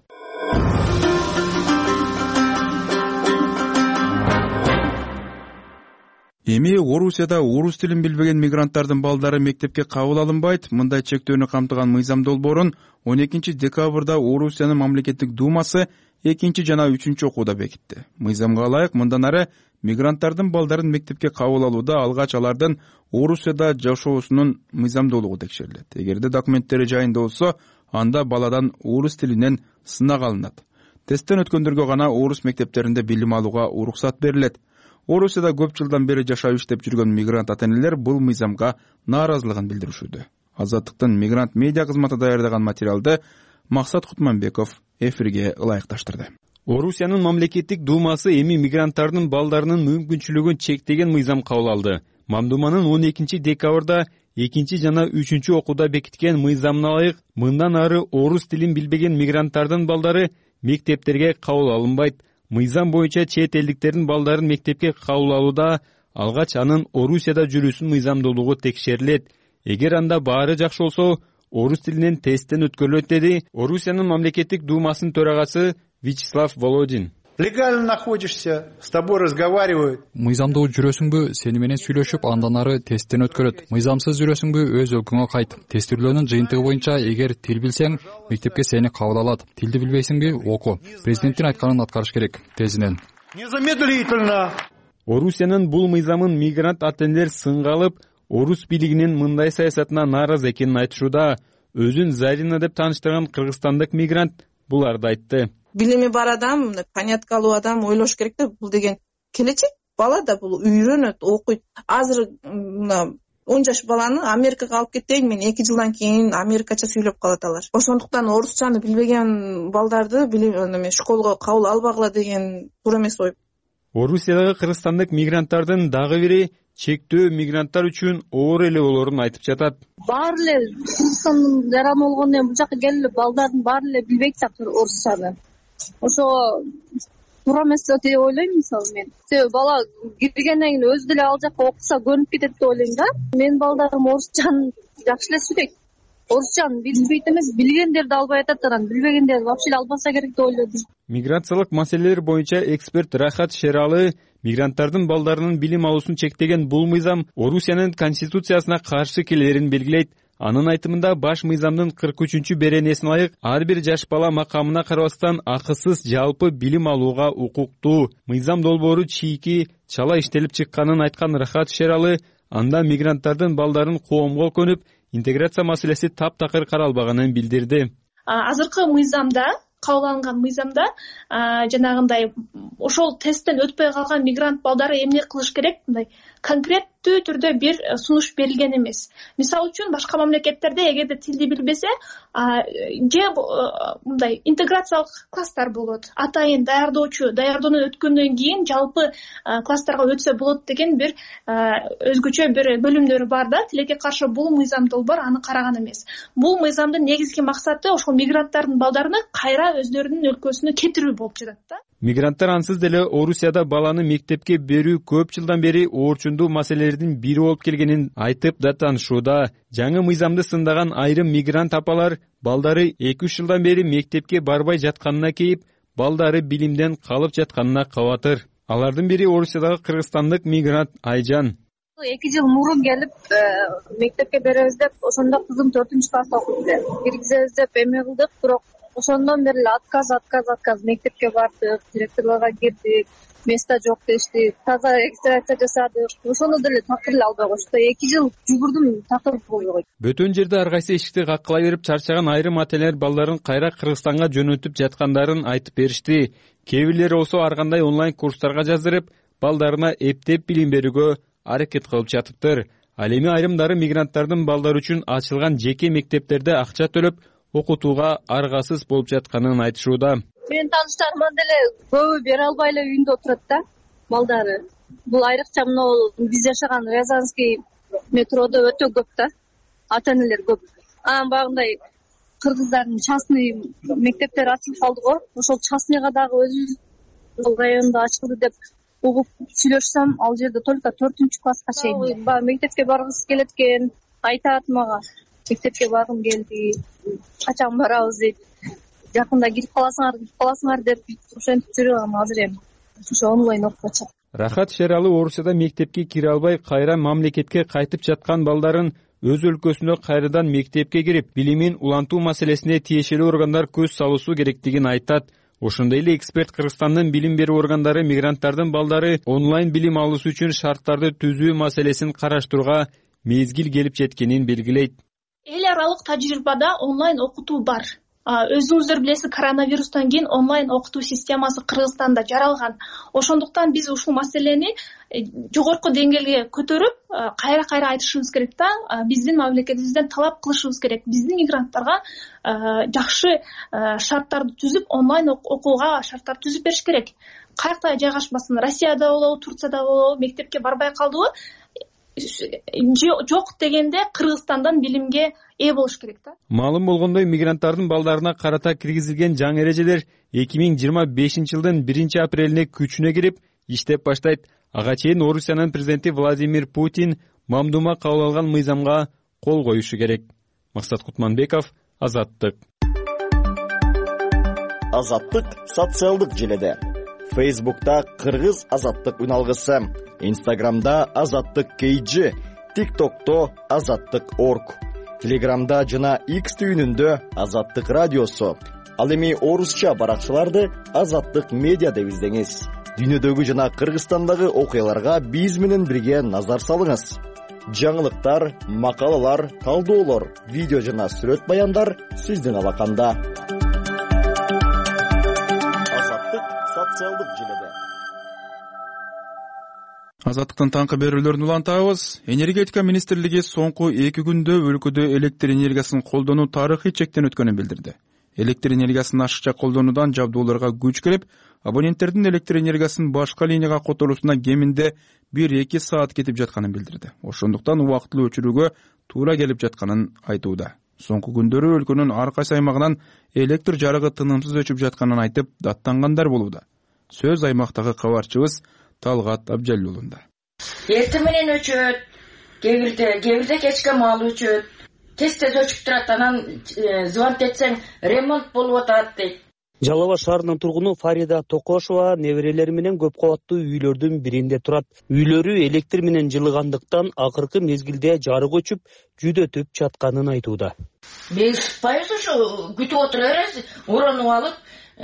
Эми Орусияда орус тилин билбеген мигранттардын балдары мектепке кабыл алынбайт. Мындай чектөөнү камтыган мыйзам долбоорун он экинчи декабрда Орусиянын мамлекеттик думасы экинчи жана үчүнчү окууда бекитти. Мыйзамга ылайык мындан ары мигранттардын балдарын мектепке кабыл алууда алгач алардын Орусияда жашоосунун мыйзамдуулугу текшерилет. Эгерде документтери жайында болсо, анда баладан орус тилинен сынак алынат. Тесттен өткөндөргө гана орус мектептеринде билим алууга уруксат берилет. Орусияда көп жылдан бери жашап иштеп жүргөн мигрант ата-энелер бул мыйзамга нааразылыгын билдиришүүдө. Азаттыктын мигрант медиа кызматы даярдаган материалды Максат Кутманбеков эфирге ылайыкташтырды. Орусиянын мамлекеттик думасы эми мигранттардын балдарынын мүмкүнчүлүгүн чектеген мыйзам кабыл алды. Мамдуманын он экинчи декабрда экинчи жана үчүнчү окууда бекиткен мыйзамына ылайык мындан ары орус тилин билбеген мигранттардын балдары мектептерге кабыл алынбайт. Мыйзам боюнча чет элдиктердин балдарын мектепке кабыл алууда алгач анын Орусияда жүрүүсүнүн мыйзамдуулугу текшерилет. Эгер анда баары жакшы болсо, орус тилинен тесттен өткөрүлөт, деди Орусиянын мамлекеттик думасынын төрагасы Вячеслав Володин. Легально находишься, с тобой разговаривают. Мыйзамдуу жүрөсүңбү, сени менен сүйлөшүп, андан ары тесттен өткөрөт. Мыйзамсыз жүрөсүңбү, өз өлкөңө кайт. Тестирлөөнүн жыйынтыгы боюнча, эгер тил билсең, мектепке сени кабыл алат. Тилди билбейсиңби, оку. Президенттин айтканын аткарыш керек, тезинен. Незамедлительно. орусиянын бул мыйзамын мигрант ата энелер сынга алып, орус бийлигинин мындай саясатына нааразы экенин айтышууда. Өзүн Зарина деп тааныштырган кыргызстандык мигрант буларды айтты. Билими бар адам, поняткалуу адам ойлош керек да, бул деген келечек бала да, бул үйрөнөт, окуйт. Азыр мына он жаш баланы Америкага алып кетейин, мен эки жылдан кийин америкача сүйлөп калат алар. Ошондуктан орусчаны билбеген балдарды билим школго кабыл албагыла деген туура эмес ой. Орусиядагы кыргызстандык мигранттардын дагы бири чектөө мигранттар үчүн оор эле болоорун айтып жатат. Баары эле Кыргызстандын жараны болгондон кийин бул жака келип балдардын баары эле билбейт да орусчаны. Ошо туура эмес деп ойлойм мисалы мен. Себеби бала киргенден кийин өзү деле ал жакка окуса көнүп кетет деп ойлойм да. Менин балдарым орусчаны жакшы эле сүйлөйт. Орусчаны билбейт эмес, билгендерди албай атат, анан билбегендерди вообще албаса керек деп ойлойм. Миграциялык маселелер боюнча эксперт Рахат Шералы мигранттардын балдарынын билим алуусун чектеген бул мыйзам Орусиянын конституциясына каршы келерин белгилейт. Анын айтымында баш мыйзамдын кырк үчүнчү беренесине ылайык ар бир жаш бала макамына карабастан акысыз жалпы билим алууга укуктуу. Мыйзам долбоору чийки чала иштелип чыкканын айткан Рахат Шералы анда мигранттардын балдарын коомго көнүп, интеграция маселеси таптакыр каралбаганын билдирди. Азыркы мыйзамда, кабыл алынган мыйзамда жанагындай ошол тесттен өтпөй калган мигрант балдары эмне кылыш керек, мындай конкреттүү түрдө бир сунуш берилген эмес. Мисалы үчүн башка мамлекеттерде эгерде тилди билбесе, же мындай интеграциялык класстар болот. Атайын даярдоочу, даярдоону өткөндөн кийин жалпы класстарга өтсө болот деген бир өзгөчө бир бөлүмдөрү бар да. Тилекке каршы бул мыйзам долбоор аны караган эмес. Бул мыйзамдын негизги максаты ошол мигранттардын балдарыны кайра өздөрүнүн өлкөсүнө кетирүү болуп жатат да. Мигранттар ансыз деле Орусияда баланы мектепке берүү көп жылдан бери оорчундуу маселелердин бири болуп келгенин айтып да таанышууда. Жаңы мыйзамды сындаган айрым мигрант апалар балдары эки үч жылдан бери мектепке барбай жатканына кейип, балдары билимден калып жатканына кабатыр. Алардын бири Орусиядагы кыргызстандык мигрант Айжан. эки жыл мурун келип мектепке беребиз деп, ошондо кызым төртүнчү класста окуйт эле. Киргизебиз деп эме кылдык, бирок ошондон бери эле отказ, отказ, отказ. Мектепке бардык, директорлорго кирдик, место жок дешти, таза регистрация жасадык. Ошону деле такыр эле албай коюшту. эки жыл жүгүрдүм, такыр болбой койду. Бөтөн жерде ар кайсы эшикти каккылай берип чарчаган айрым ата энелер балдарын кайра Кыргызстанга жөнөтүп жаткандарын айтып беришти. Кээ бирлери болсо ар кандай онлайн курстарга жаздырып, балдарына эптеп билим берүүгө аракет кылып жатыптыр. Ал эми айрымдары мигранттардын балдары үчүн ачылган жеке мектептерде акча төлөп окутууга аргасыз болуп жатканын айтышууда. Менин тааныштарыма деле көбү бере албай эле үйүндө отурат да, балдары. Бул айрыкча мына биз жашаган Рязанский метродо өтө көп да, ата энелер көп. Анан багындай кыргыздардын частный мектептери ачылып калды го. Ошол частныйга дагы өзүбүз районда ачылды деп угуп сүйлөшсөм, ал жерде только төртүнчү класска чейин. Мектепке баргысы келет экен, айтат мага. Мектепке баргым келди, качан барабыз дейт. Жакында кирип каласыңар, кирип каласыңар деп ошентип жүрөм азыр эми. Ошо онлайн окуп атышат. Рахат Шералы Орусияда мектепке кире албай кайра мамлекетке кайтып жаткан балдарын өз өлкөсүнө кайрадан мектепке кирип, билимин улантуу маселесине тиешелүү органдар көз салуусу керектигин айтат. Ошондой эле эксперт Кыргызстандын билим берүү органдары мигранттардын балдары онлайн билим алуусу үчүн шарттарды түзүү маселесин караштырууга мезгил келип жеткенин белгилейт. Эл аралык тажрыйбада онлайн окутуу бар. Өзүңүздөр билесиз, коронавирустан кийин онлайн окутуу системасы Кыргызстанда жаралган. Ошондуктан биз ушул маселени жогорку деңгээлге көтөрүп, кайра-кайра айтышыбыз керек да, биздин мамлекетибизден талап кылышыбыз керек. Биздин мигранттарга жакшы шарттарды түзүп, онлайн окууга шарттар түзүп бериш керек. Каякта жайгашпасын, Россияда болобу, Турцияда болобу, мектепке барбай калдыбы? Жок дегенде Кыргызстандан билимге ээ болуш керек да. Маалым болгондой, мигранттардын балдарына карата киргизилген жаңы эрежелер эки миң жыйырма бешинчи жылдын биринчи апрелине күчүнө кирип, иштеп баштайт. Ага чейин Орусиянын президенти Владимир Путин мамдума кабыл алган мыйзамга кол коюшу керек. Максат Кутманбеков, Азаттык. Азаттык социалдык желеде. Фейсбукта Кыргыз Азаттык үналгысы, Инстаграмда Азаттык кейджи, ТикТокто Азаттык орг, Телеграмда жана X түйүнүндө Азаттык радиосу. Ал эми орусча баракчаларды Азаттык медиа деп издеңиз. дүйнөдөгү жана Кыргызстандагы окуяларга биз менен бирге назар салыңыз. Жаңылыктар, макалалар, талдоолор, видео жана сүрөт баяндар сиздин алаканда. Азаттык социалдык желеде. Азаттыктын таңкы берүүлөрүн улантабыз. Энергетика министрлиги соңку эки күндө өлкөдө электр энергиясын колдонуу тарыхый чектен өткөнүн билдирди. Электр энергиясын ашыкча колдонуудан жабдууларга күч келип, абоненттердин электр энергиясын башка линияга которуусуна кеминде бир-эки саат кетип жатканын билдирди. Ошондуктан убактылуу өчүрүүгө туура келип жатканын айтууда. Соңку күндөрү өлкөнүн ар кайсы аймагынан электр жарыгы тынымсыз өчүп жатканын айтып, даттангандар болууда. Сөз аймактагы кабарчыбыз Талгат Абжалуулунда. Эртең менен өчөт, кээ бирде, кээ бирде кечке маал өчөт. Тез-тез өчүп турат, анан звонок этсең ремонт болуп атат дейт. Жалал Абад шаарынын тургуну Фарида Токошова неберелери менен көп кабаттуу үйлөрдүн биринде турат. Үйлөрү электр менен жылыгандыктан акыркы мезгилде жарык өчүп, жүдөтүп жатканын айтууда. Биз ышытпайбыз, ушу күтүп отура беребиз, уронуп алып,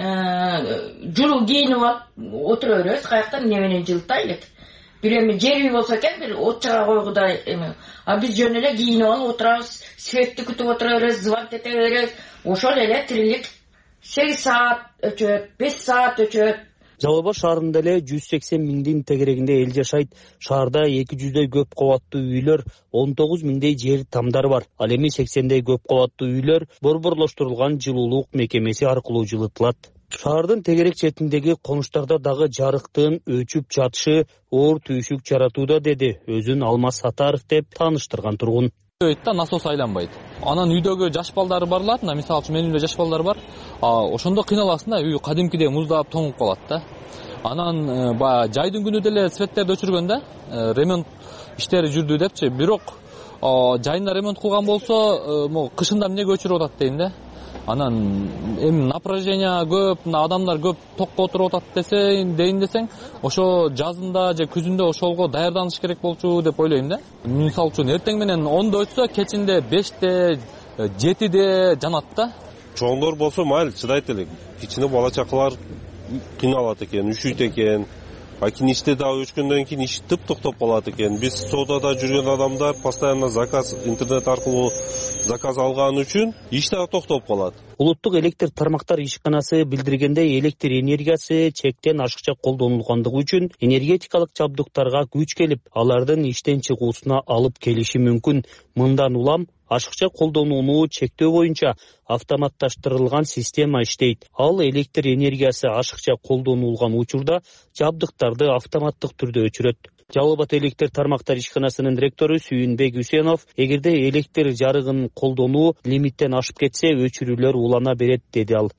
жылуу кийинип алып отура беребиз, каяктан эмне менен жылытай элек. Бир эми жер үй болсо экен, бир от чыга койгудай эми. А биз жөн эле кийинип алып отурабыз, светти күтүп отура беребиз, звонок эте беребиз. Ошол эле тирилик. сегиз саат өчөт, беш саат өчөт. Жалал Абад шаарында эле жүз сексен миңдин тегерегинде эл жашайт. Шаарда эки жүздөй көп кабаттуу үйлөр, он тогуз миңдей жер тамдар бар. Ал эми сексендей көп кабаттуу үйлөр борборлоштурулган жылуулук мекемеси аркылуу жылытылат. Шаардын тегерек четиндеги конуштарда дагы жарыктын өчүп жатышы оор түйшүк жаратууда, деди өзүн Алмаз Сатаров деп тааныштырган тургун. Да насос айланбайт. Анан үйдөгү жаш балдары барлат, мисалы үчүн менин жаш балдар бар. Ошондо кыйналасың да, үй кадимкидей муздап тоңуп калат да. Анан баягы жайдын күнү деле светтерди өчүргөндө ремонт иштери жүрдү депчи. Бирок жайында ремонт кылган болсо, могу кышында эмнеге өчүрүп атат дейм да. Анан эми напряжение көп, адамдар көп токко отуруп атат десең, дейин десең, ошо жазында же күзүндө ошолго даярданыш керек болчу деп ойлойм да. Мисалы үчүн эртең менен ондо өтсө, кечинде беште, жетиде жанат да. Чоңдор болсо майыл чыдайт элек. Кичине бала чакалар кыйналат экен, үшүйт экен. А кийин иште дагы өчкөндөн кийин иш тып токтоп калат экен. Биз соодада жүргөн адамдар постоянно заказ интернет аркылуу заказ алган үчүн иш дагы токтоп калат. Улуттук электр тармактар ишканасы билдиргендей, электр энергиясы чектен ашыкча колдонулгандыгы үчүн энергетикалык жабдыктарга күч келип, алардын иштен чыгуусуна алып келиши мүмкүн. Мындан улам ашыкча колдонууну чектөө боюнча автоматташтырылган система иштейт. Ал электр энергиясы ашыкча колдонулган учурда жабдыктарды автоматтык түрдө өчүрөт. Жалал Абад электр тармактар ишканасынын директору Сүйүнбек Үсенов, эгерде электр жарыгын колдонуу лимиттен ашып кетсе, өчүрүүлөр улана берет, деди ал.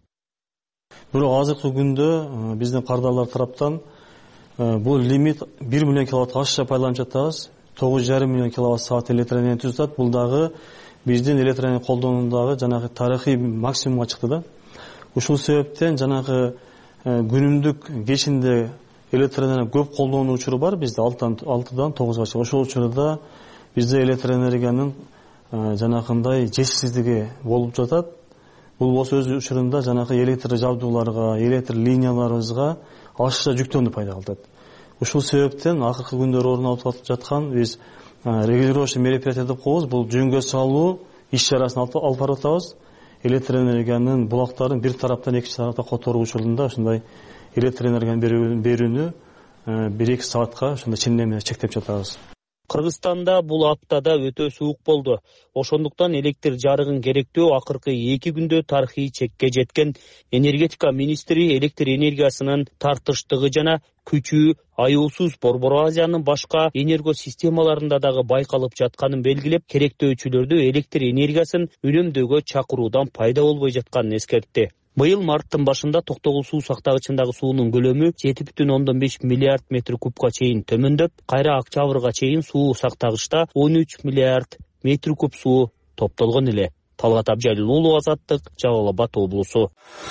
Бирок азыркы күндө биздин кардарлар тараптан бул лимит бир миллион киловатт ашыкча пайдаланып жатабыз. тогуз жарым миллион киловатт саат электр энергия түзүлөт. Бул дагы биздин электр энергия колдонуудагы жанагы тарыхый максимумга чыкты да. Ушул себептен жанагы күнүмдүк кечинде электр энергия көп колдонуу учуру бар бизде алтыдан тогузга чейин. Ошол учурда бизде электр энергиянын жанагындай жетишсиздиги болуп жатат. Бул болсо өз учурунда жанагы электр жабдууларга, электр линияларыбызга ашыкча жүктөөнү пайда кылат. Ушул себептен акыркы күндөр орун алып жаткан биз регулировочный мероприятие деп коебуз. Бул жөнгө салуу иш чарасын алып барып атабыз. Электр энергиянын булактарын бир тараптан экинчи тарапка которуу учурунда ушундай электр энергиянын берүүнү бир-эки саатка ошондой ченеме чектеп жатабыз. Кыргызстанда бул аптада өтө суук болду. Ошондуктан электр жарыгын керектөө акыркы эки күндө тарыхый чекке жеткен. Энергетика министри электр энергиясынын тартыштыгы жана күчү аюусуз Борбор Азиянын башка энергосистемаларында дагы байкалып жатканын белгилеп, керектөөчүлөрдү электр энергиясын үнөмдөөгө чакыруудан пайда болбой жатканын эскертти. Быйыл марттын башында Токтогул суу сактагычындагы суунун көлөмү жети бүтүн ондон беш миллиард метр кубка чейин төмөндөп, кайра октябрга чейин суу сактагычта он үч миллиард метр куб суу топтолгон эле. Талгат Абжалуулу, Азаттык, Жалал Абад облусу.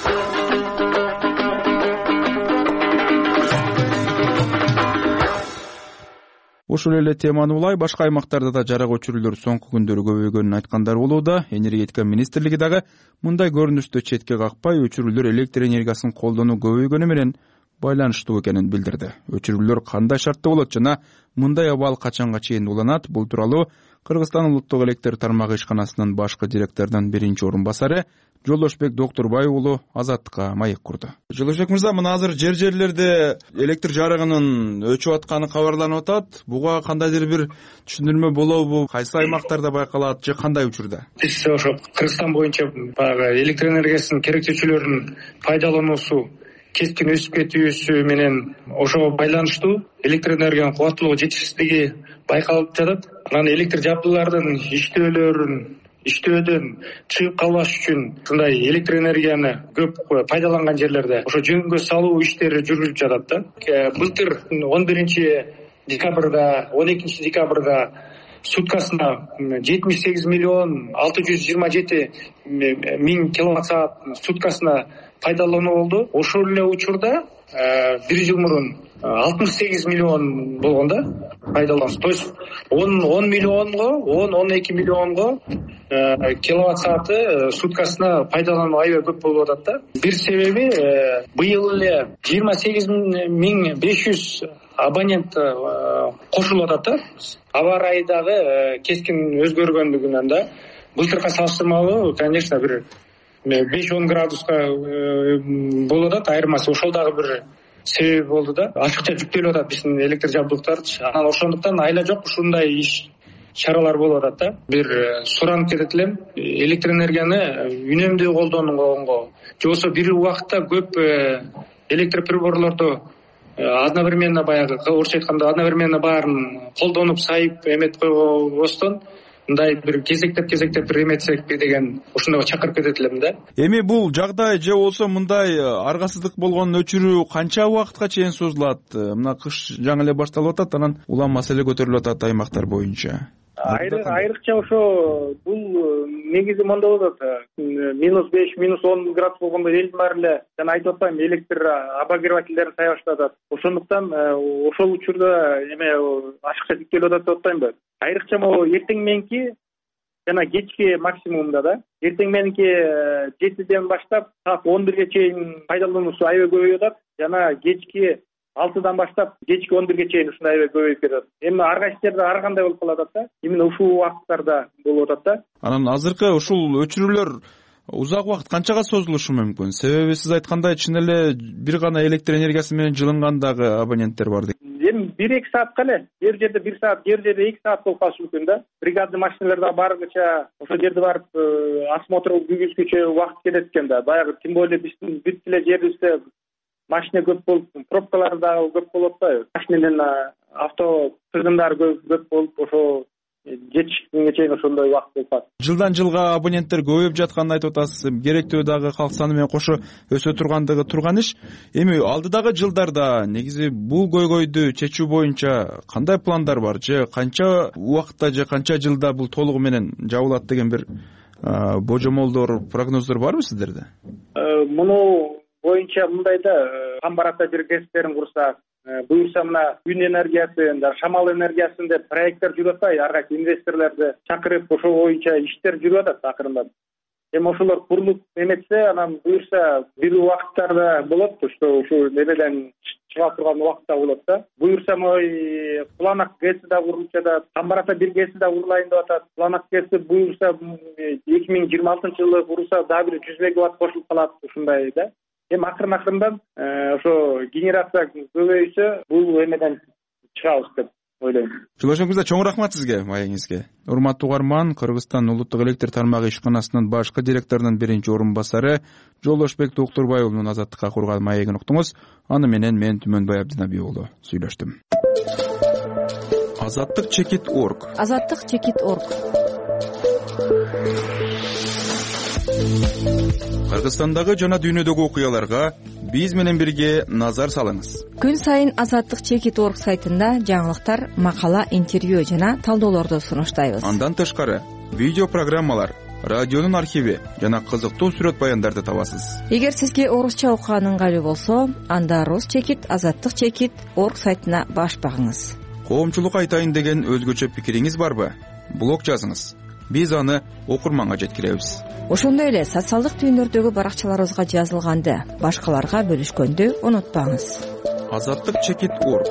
Ушул эле теманы улай башка аймактарда да жарык өчүрүүлөр соңку күндөрү көбөйгөнүн айткандар болууда. Энергетика министрлиги дагы мындай көрүнүштө четке какпай, өчүрүүлөр электр энергиясын колдонуу көбөйгөнү менен байланыштуу экенин билдирди. Өчүрүүлөр кандай шартта болот жана мындай абал качанга чейин уланат? Бул тууралуу Кыргызстан улуттук электр тармагы ишканасынын башкы директорунун биринчи орун басары Жолдошбек Доктурбай уулу Азаттыкка маек курду. Жолдошбек мырза, мына азыр жер жерлерде электр жарыгынын өчүп атканы кабарланып атат. Буга кандайдыр бир түшүндүрмө болобу? Кайсы аймактарда байкалат же кандай учурда? Биз ошо Кыргызстан боюнча баягы электр энергиясынын керектөөчүлөрүнүн пайдалануусу кескин өсүп кетүүсү менен ошого байланыштуу электр энергиянын кубаттуулугу жетишсиздиги байкалып жатат. Анан электр жабдуулардын иштөөлөрүн иштөөдөн чыгып калбаш үчүн ушундай электр энергияны көп пайдаланган жерлерде ошо жөнгө салуу иштери жүрүлүп жатат да. Былтыр он биринчи декабрда он экинчи декабрда суткасына жетимиш сегиз миллион алты жүз жыйырма жети миң киловатт саат суткасына пайдалануу болду. Ошол эле учурда бир жыл мурун алтымыш сегиз миллион болгон да пайдалануу. То есть он миллионго он он эки миллионго киловатт сааты суткасына пайдалануу аябай көп болуп атат да. Бир себеби быйыл эле жыйырма сегиз миң беш жүз абонент кошулуп атат да. Аба ырайы дагы кескин өзгөргөндүгүнөн да былтыркы салыштырмалуу, конечно, бир беш он градуска болуп атат. Айырмасы ошол дагы бир себеби болду да. Ашыкча жүктөлүп атат биздин электр жабдуулуктарчы. Анан ошондуктан айла жок ушундай иш чаралар болуп атат да. Бир суранып кетет элем, электр энергияны үнөмдүү колдонгонго же болбосо бир убакытта көп электр приборлорду одновременно баягы орусча айтканда одновременно баарын колдонуп сайып эметип койбостон мындай бир кезектеп кезектеп бир эметсек деген ушундайга чакырып кетет элем да. Эми бул жагдай же болбосо мындай аргасыздык болгон өчүрүү канча убакытка чейин созулат? Мына кыш жаңы эле башталып атат, анан улам маселе көтөрүлүп атат аймактар боюнча. Айрыкча ошо бул негизи мондой болот. минус беш минус он градус болгондо элдин баары эле жана айтып атпаймынбы, электр обогревательдерин сая башташат. Ошондуктан ошол учурда эме ашыкча жүктөлүп атат деп атпаймынбы. Айрыкча могу эртең мененки жана кечки максимумда да. Эртең мененки жетиден баштап саат он бирге чейин пайдалануусу аябай көбөйүп атат жана кечки алтыдан баштап кечки он бирге чейин ушундай аябай көбөйүп кетет. Эми ар кайсы жерде ар кандай болуп калат да. Именно ушул убакыттарда болуп атат да. Анан азыркы ушул өчүрүүлөр узак убакыт канчага созулушу мүмкүн? Себеби сиз айткандай чын эле бир гана электр энергиясы менен жылынгандагы абоненттер бар. Эми бир эки саатка эле, бир жерде бир саат, бир жерде эки саат болуп калышы мүмкүн да. Бригадный машиналарда баргыча ошол жерде барып осмотр жүргүзгүчө убакыт кетет экен да. Баягы тем более биздин бүт эле жерибизде машина көп болуп, пробкалар дагы көп болот да. Машина менен авто тыгындары көп болуп, ошо жетишкенге чейин ошондой убакыт болуп калат. Жылдан жылга абоненттер көбөйүп жатканын айтып атасыз. Керектөө дагы калк саны менен кошо өсө тургандыгы турган иш. Эми алдыдагы жылдарда негизи бул көйгөйдү чечүү боюнча кандай пландар бар? Же канча убакытта же канча жылда бул толугу менен жабылат деген бир божомолдор, прогноздор барбы сиздерде? Муну боюнча мындай да, Камбарата бир кесиптерин курсак, буюрса мына күн энергиясы, шамал энергиясын деп проекттер жүрүп атпайбы, ар кайсы инвесторлорду чакырып, ошол боюнча иштер жүрүп атат акырындап. Эми ошолор курулуп эметсе, анан буюрса бир убакыттарда болот, что ушу немеден чыга турган убакытта болот да. Буюрса мой Куланак ГЭСи да курулуп жатат, Камбарата бир ГЭСи да курулайын деп атат. Куланак ГЭСи буюрса эки миң жыйырма алтынчы жылы курулса дагы бир жүз мегаватт кошулуп калат ушундай да. Эми акырын акырындан ошо генерация көбөйсө бул эмеден чыгабыз деп ойлойм. Жолдошбек мырза, чоң рахмат сизге, маегиңизге. Урматтуу угарман, Кыргызстан улуттук электр тармагы ишканасынын башкы директорунун биринчи орун басары Жолдошбек Доктурбай уулунун Азаттыкка курган маегин уктуңуз. Аны менен мен Түмөнбай Абдинаби уулу сүйлөштүм. Азаттык чекит точка орг. Азаттык чекит точка орг. Кыргызстандагы жана дүйнөдөгү окуяларга биз менен бирге назар салыңыз. Күн сайын Азаттык чекит точка орг сайтында жаңылыктар, макала, интервью жана талдоолорду сунуштайбыз. Андан тышкары видео программалар, радионун архиви жана кызыктуу сүрөт баяндарды табасыз. Эгер сизге орусча окуган ыңгайлуу болсо, анда Рус чекит Азаттык чекит точка орг сайтына баш багыңыз. Коомчулукка айтайын деген өзгөчө пикириңиз барбы? Блог жазыңыз. биз аны окурманга жеткиребиз. Ошондой эле социалдык түйүндөрдөгү баракчаларыбызга жазылганды башкаларга бөлүшкөндү унутпаңыз. Азаттык чекит орг.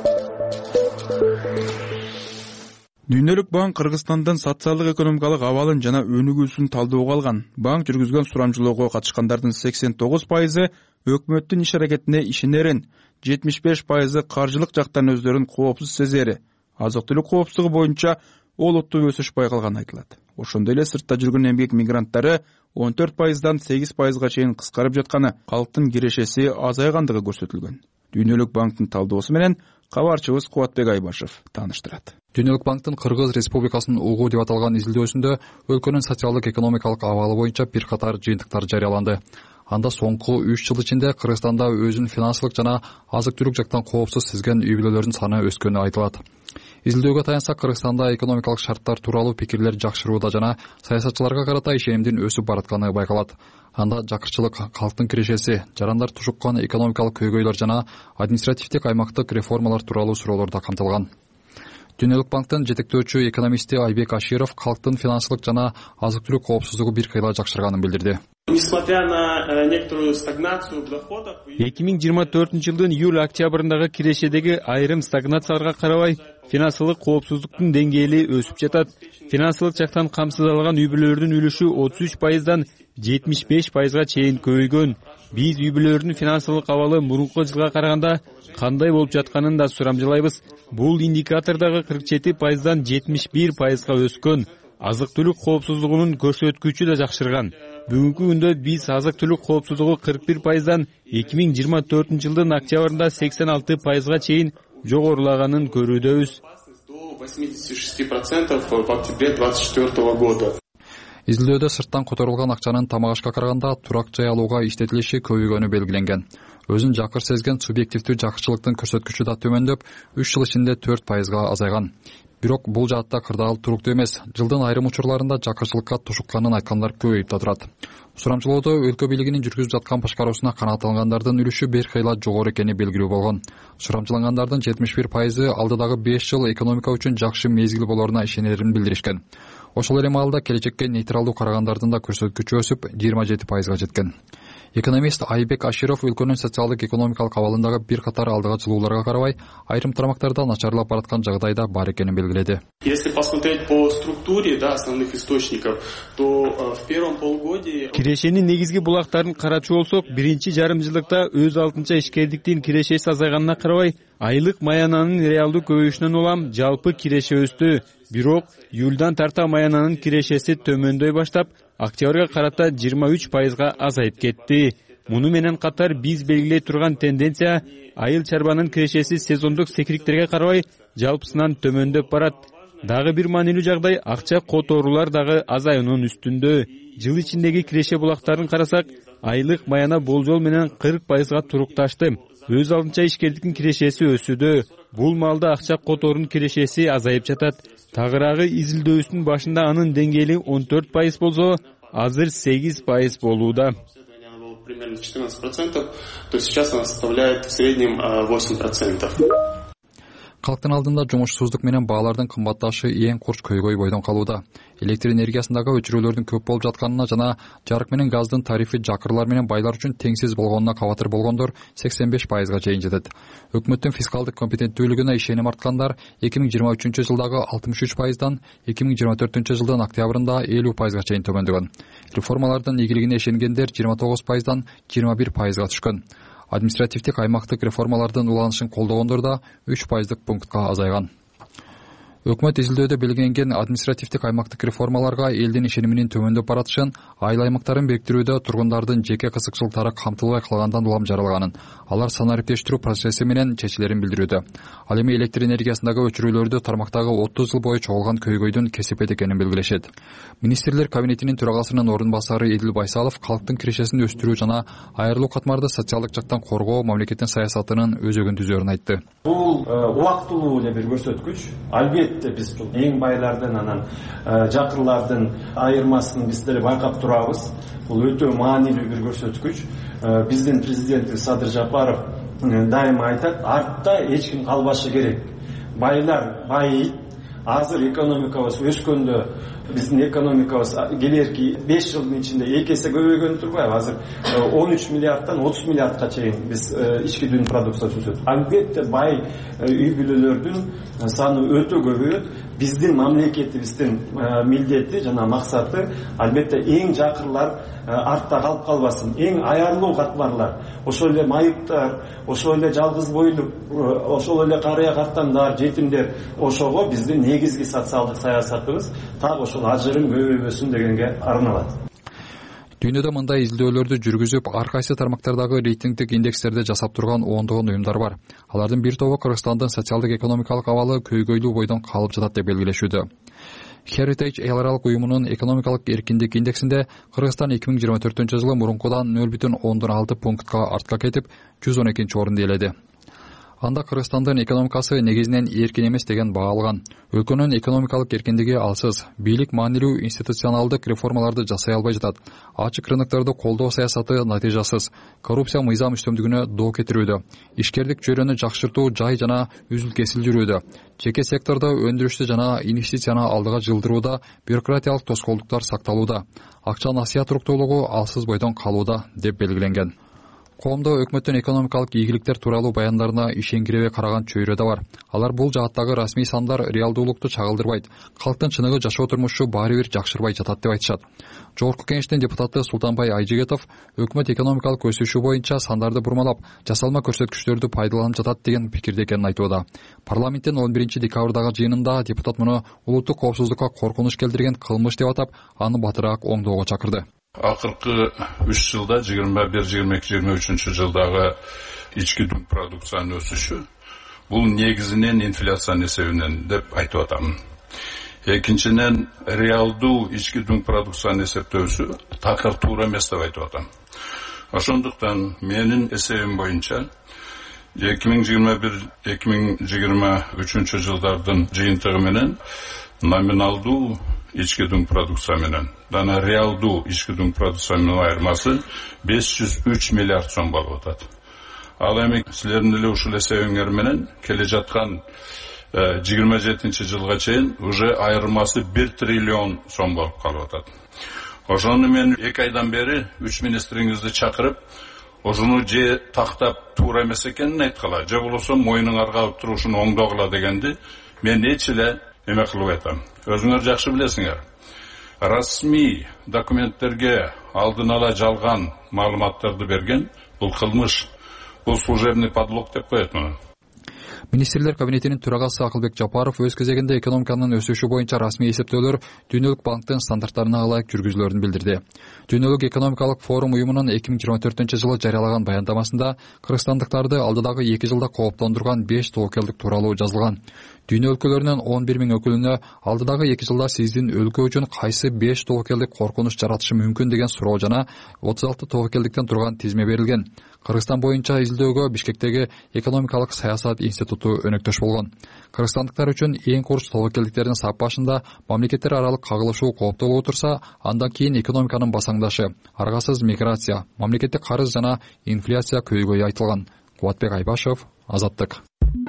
Дүйнөлүк банк Кыргызстандын социалдык экономикалык абалын жана өнүгүүсүн талдөөгө алган. Банк жүргүзгөн сурамжылоого катышкандардын сексен тогуз пайызы өкмөттүн иш аракетине ишенерин, жетимиш беш пайызы каржылык жактан өздөрүн коопсуз сезери. Азык-түлүк коопсуздугу боюнча олуттуу өсүш байкалганы айтылат. Ошондой эле сыртта жүргөн эмгек мигранттары он төрт пайыздан сегиз пайызга чейин кыскарып жатканы, калктын кирешеси азайгандыгы көрсөтүлгөн. Дүйнөлүк банктын талдоосу менен кабарчыбыз Кубатбек Айбашев тааныштырат. Дүйнөлүк банктын Кыргыз Республикасынын угуу деп аталган изилдөөсүндө өлкөнүн социалдык экономикалык абалы боюнча бир катар жыйынтыктар жарыяланды. Анда соңку үч жыл ичинде Кыргызстанда өзүн финансылык жана азык-түлүк жактан коопсуз сезген үй бүлөлөрдүн саны өскөнү айтылат. Изилдөөгө таянсак, Кыргызстанда экономикалык шарттар тууралуу пикирлер жакшырууда жана саясатчыларга карата ишенимдин өсүп баратканы байкалат. Анда жакырчылык, калктын кирешеси, жарандар тушуккан экономикалык көйгөйлөр жана административдик аймактык реформалар тууралуу суроолор да камтылган. Дүйнөлүк банктын жетектөөчү экономисти Айбек Аширов калктын финансылык жана азык-түлүк коопсуздугу бир кыйла жакшырганын билдирди. Несмотря на некоторую стагнацию в доходах, эки миң жыйырма төртүнчү жылдын июль-октябрындагы кирешедеги айрым стагнацияларга карабай, финансылык коопсуздуктун деңгээли өсүп жатат. Финансылык жактан камсыз алган үй бүлөлөрдүн үлүшү отуз үч пайыздан жетимиш беш пайызга чейин көбөйгөн. Биз үй бүлөлөрдүн финансылык абалы мурунку жылга караганда кандай болуп жатканын да сурамжылайбыз. Бул индикатордагы кырк жети пайыздан жетимиш бир пайызга өскөн. Азык-түлүк коопсуздугунун көрсөткүчү да жакшырган. Бүгүнкү күндө биз азык-түлүк коопсуздугу кырк бир пайыздан эки миң жыйырма төртүнчү жылдын октябрында сексен алты пайызга чейин жогорулаганын көрүүдөбүз. Изилдөөдө сырттан которулган акчанын тамак ашка караганда турак жай алууга иштетилиши көбөйгөнү белгиленген. Өзүн жакыр сезген субъективдүү жакырчылыктын көрсөткүчү да төмөндөп, үч жыл ичинде төрт пайызга азайган. Бирок бул жаатта кырдаал туруктуу эмес. Жылдын айрым учурларында жакырчылыкка тушукканын айткандар көбөйүп да турат. Сурамжылоодо өлкө бийлигинин жүргүзүп жаткан башкаруусуна канаат алгандардын үлүшү бир кыйла жогору экени белгилүү болгон. Сурамжылангандардын жетимиш бир пайызы алдыдагы беш жыл экономика үчүн жакшы мезгил болоруна ишенерин билдиришкен. Ошол эле маалда келечекке нейтралдуу карагандардын да көрсөткүчү өсүп жыйырма жети пайызга жеткен. Экономист Айбек Аширов өлкөнүн социалдык экономикалык абалындагы бир катар алдыга жылууларга карабай, айрым тармактарда начарлап бараткан жагдайда бар экенин белгиледи. Если посмотреть по структуре, да, основных источников, то в первом полугодии кирешенин негизги булактарын карачу болсок, биринчи жарым жылдыкта өз алтынча ишкердиктин кирешеси азайганына карабай, айлык маянанын реалдуу көбөйүшүнөн улам жалпы киреше өстү. Бирок июлдан тарта маянанын кирешеси төмөндөй баштап, октябрга карата жыйырма үч пайызга азайып кетти. Муну менен катар биз белгилей турган тенденция айыл чарбанын кирешеси сезондук секириктерге карабай жалпысынан төмөндөп барат. Дагы бир маанилүү жагдай акча которуулар дагы азаюунун үстүндө. Жыл ичиндеги киреше булактарын карасак, айлык маяна болжол менен кырк пайызга турукташты. Өз алдынча ишкердиктин кирешеси өсүүдө. Бул маалда акча которунун кирешеси азайып жатат. Тагыраагы изилдөөсүнүн башында анын деңгээли он төрт пайыз болсо, азыр сегиз пайыз болууда. Примерно четырнадцать процентов, то сейчас она составляет в среднем восемь процентов. Калктын алдында жумушсуздук менен баалардын кымбатташы эң курч көйгөй бойдон калууда. Электр энергиясындагы өчүрүүлөрдүн көп болуп жатканына жана жарык менен газдын тарифи жакырлар менен байлар үчүн теңсиз болгонуна кабатыр болгондор сексен беш пайызга чейин жетет. Өкмөттүн фискалдык компетенттүүлүгүнө ишеним арткандар эки миң жыйырма үчүнчү жылдагы алтымыш үч пайыздан эки миң жыйырма төртүнчү жылдын октябрында элүү пайызга чейин төмөндөгөн. Реформалардын ийгилигине ишенгендер жыйырма тогуз пайыздан жыйырма бир пайызга түшкөн. Административдик аймактык реформалардын уланышын колдогондор да үч пайыздык пунктка азайган. Өкмөт изилдөөдө белгиленген административдик аймактык реформаларга элдин ишениминин төмөндөп баратышын, айыл аймактарын бекитүүдө тургундардын жеке кызыкчылыктары камтылбай калгандан улам жаралганын, алар санариптештирүү процесси менен чечилерин билдирүүдө. Ал эми электр энергиясындагы өчүрүүлөрдү тармактагы отуз жыл бою чогулган көйгөйдүн кесепет экенин белгилешет. Министрлер кабинетинин төрагасынын орун басары Эдил Байсалов калктын кирешесин өстүрүү жана айрылуу катмарды социалдык жактан коргоо мамлекеттин саясатынын өзөгүн түзөөрүн айтты. Бул убактылуу эле бир көрсөткүч. Албетте биз эң байлардын анан жакырлардын айырмасын биздер байкап турабыз. Бул өтө маанилүү бир көрсөткүч. Биздин президентибиз Садыр Жапаров дайыма айтат, артта эч ким калбашы керек. Байлар байыйт. Азыр экономикабыз өскөндө биздин экономикабыз келерки беш жылдын ичинде эки эсе көбөйгөнү турбайбы? Азыр он үч миллиардтан отуз миллиардка чейин биз ички дүң продукциясы өсөт. Албетте бай үй бүлөлөрдүн саны өтө көбөйөт. Биздин мамлекетибиздин милдети жана максаты албетте эң жакырлар артта калып калбасын, эң аярлуу катмарлар, ошол эле майыптар, ошол эле жалгыз бойлук, ошол эле карыя картандар, жетимдер, ошого биздин негизги социалдык саясатыбыз так ошол ажырым көбөйбөсүн дегенге арналат. Дүйнөдө мындай изилдөөлөрдү жүргүзүп, ар кайсы тармактардагы рейтингдик индекстерди жасап турган ондогон уюмдар бар. Алардын бир тобу Кыргызстандын социалдык экономикалык абалы көйгөйлүү бойдон калып жатат деп белгилешүүдө. Heritage эл аралык уюмунун экономикалык эркиндик индексинде Кыргызстан эки миң жыйырма төртүнчү жылы мурункудан нөл бүтүн ондон алты пунктка артка кетип, жүз он экинчи орунду ээледи. Анда Кыргызстандын экономикасы негизинен эркин эмес деген баа алган. Өлкөнүн экономикалык эркиндиги алсыз, бийлик маанилүү институционалдык реформаларды жасай албай жатат. Ачык рынокторду колдоо саясаты натыйжасыз, коррупция мыйзам үстөмдүгүнө доо кетирүүдө, ишкердик чөйрөнү жакшыртуу жай жана үзүл кесил жүрүүдө, жеке сектордо өндүрүштү жана инвестицияны алдыга жылдырууда бюрократиялык тоскоолдуктар сакталууда, акча насыят уруктуулугу алсыз бойдон калууда деп белгиленген. Коомдо өкмөттүн экономикалык ийгиликтер тууралуу баяндарына ишенгиребей караган чөйрө да бар. Алар бул жааттагы расмий сандар реалдуулукту чагылдырбайт. Калктын чыныгы жашоо турмушу баары бир жакшырбай жатат деп айтышат. Жогорку Кеңештин депутаты Султанбай Айжигетов өкмөт экономикалык өсүшү боюнча сандарды бурмалап, жасалма көрсөткүчтөрдү пайдаланып жатат деген пикирде экенин айтууда. Парламенттин он биринчи декабрдагы жыйынында депутат муну улуттук коопсуздукка коркунуч келтирген кылмыш деп атап, аны батыраак оңдоого чакырды. Акыркы үч жылда жыйырма бир жыйырма эки жыйырма үчүнчү жылдагы ички дүң продукциянын өсүшү бул негизинен инфляциянын эсебинен деп айтып атам. Экинчиден реалдуу ички дүң продукциянын эсептөөсү такыр туура эмес деп айтып атам. Ошондуктан менин эсебим боюнча эки миң жыйырма бир эки миң жыйырма үчүнчү жылдардын жыйынтыгы менен номиналдуу ички дүң продукция менен жана реалдуу ички дүң продукция менен айырмасы беш жүз үч миллиард сом болуп атат. Ал эми силердин эле ушул эсебиңер менен келе жаткан жыйырма жетинчи жылга чейин уже айырмасы бир триллион сом болуп калып атат. Ошону мен эки айдан бери үч министриңизди чакырып, ошону же тактап туура эмес экенин айткыла, же болбосо моюнуң аргап турушун оңдогула дегенди мен эч эле эме кылып айтам. Өзүңөр жакшы билесиңер. Расмий документтерге алдын ала жалган маалыматтарды берген бул кылмыш. Бул служебный подлог деп коет муну. Министрлер кабинетинин төрагасы Акылбек Жапаров өз кезегинде экономиканын өсүшү боюнча расмий эсептөөлөр Дүйнөлүк банктын стандарттарына ылайык жүргүзүлөрүн билдирди. Дүйнөлүк экономикалык форум уюмунун эки миң жыйырма төртүнчү жылы жарыялаган баяндамасында кыргызстандыктарды алдыдагы эки жылда кооптондурган беш тобокелдик тууралуу жазылган. Дүйнө өлкөлөрүнүн он бир миң өкүлүнө алдыдагы эки жылда сиздин өлкө үчүн кайсы беш тобокелдик коркунуч жаратышы мүмкүн деген суроо жана отуз алты тобокелдиктен турган тизме берилген. Кыргызстан боюнча изилдөөгө Бишкектеги экономикалык саясат институту өнөктөш болгон. Кыргызстандыктар үчүн эң курч тобокелдиктердин сап башында мамлекеттер аралык кагылышуу кооптолуп отурса, андан кийин экономиканын басаңдашы, аргасыз миграция, мамлекеттик карыз жана инфляция көйгөйү айтылган. Кубатбек Айбашев, Азаттык.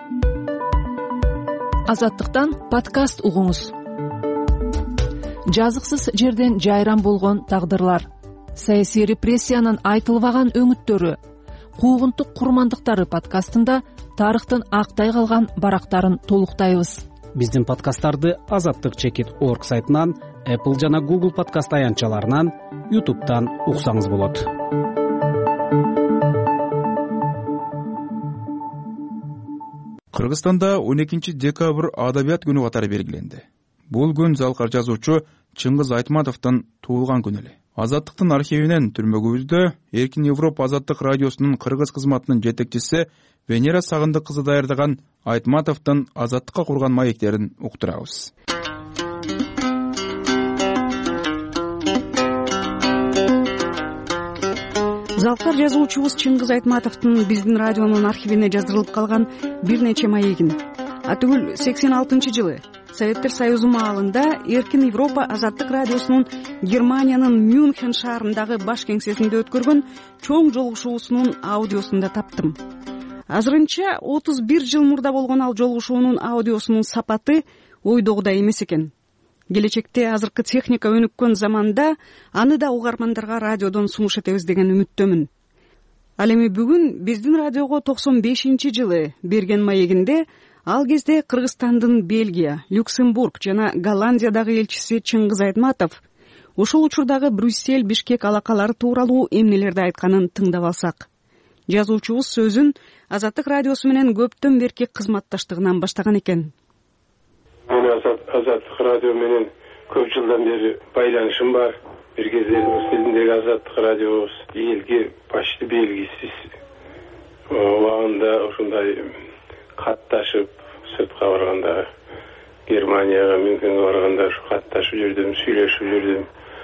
Азаттыктан подкаст угуңуз. Жазыксыз жерден жайран болгон тагдырлар, саясий репрессиянын айтылбаган өңүттөрү, куугунтук курмандыктары подкастында тарыхтын актай калган барактарын толуктайбыз. Биздин подкасттарды азаттык чекит орг сайтынан, Apple жана Google подкаст аянтчаларынан, YouTube'дан уксаңыз болот. Кыргызстанда он экинчи декабрь адабият күнү катары белгиленди. Бул күн залкар жазуучу Чыңгыз Айтматовдун туулган күнү эле. Азаттыктын архивинен түрмөгүбүздө Эркин Европа азаттык радиосунун кыргыз кызматынын жетекчиси Венера Сагындык кызы даярдаган Айтматовдун азаттыкка курган маектерин уктурабыз. Залкар жазуучубуз Чыңгыз Айтматовдун биздин радионун архивине жаздырылып калган бир нече маегин атүгүл сексен алтынчы жылы Советтер Союзу маалында Эркин Европа азаттык радиосунун Германиянын Мюнхен шаарындагы баш кеңсесинде өткөргөн чоң жолугушуусунун аудиосунда таптым. Азырынча отуз бир жыл мурда болгон ал жолугушуунун аудиосунун сапаты ойдогудай эмес экен. келечекте азыркы техника өнүккөн заманда аны да угармандарга радиодон сунуш этебиз деген үмүттөмүн. Ал эми бүгүн биздин радиого токсон бешинчи жылы берген маегинде ал кезде Кыргызстандын Бельгия, Люксембург жана Голландиядагы элчиси Чыңгыз Айтматов ошол учурдагы Брюссель, Бишкек алакалары тууралуу эмнелерди айтканын тыңдап алсак. Жазуучубуз сөзүн Азаттык радиосу менен көптөн берки кызматташтыгынан баштаган экен. Мен Азаттык радио менен көп жылдан бери байланышым бар. Бир кезде рус тилиндеги Азаттык радиобуз элге почти белгисиз убагында ушундай катташып, сыртка барганда, Германияга, Мюнхенге барганда катташып жүрдүм, сүйлөшүп жүрдүм.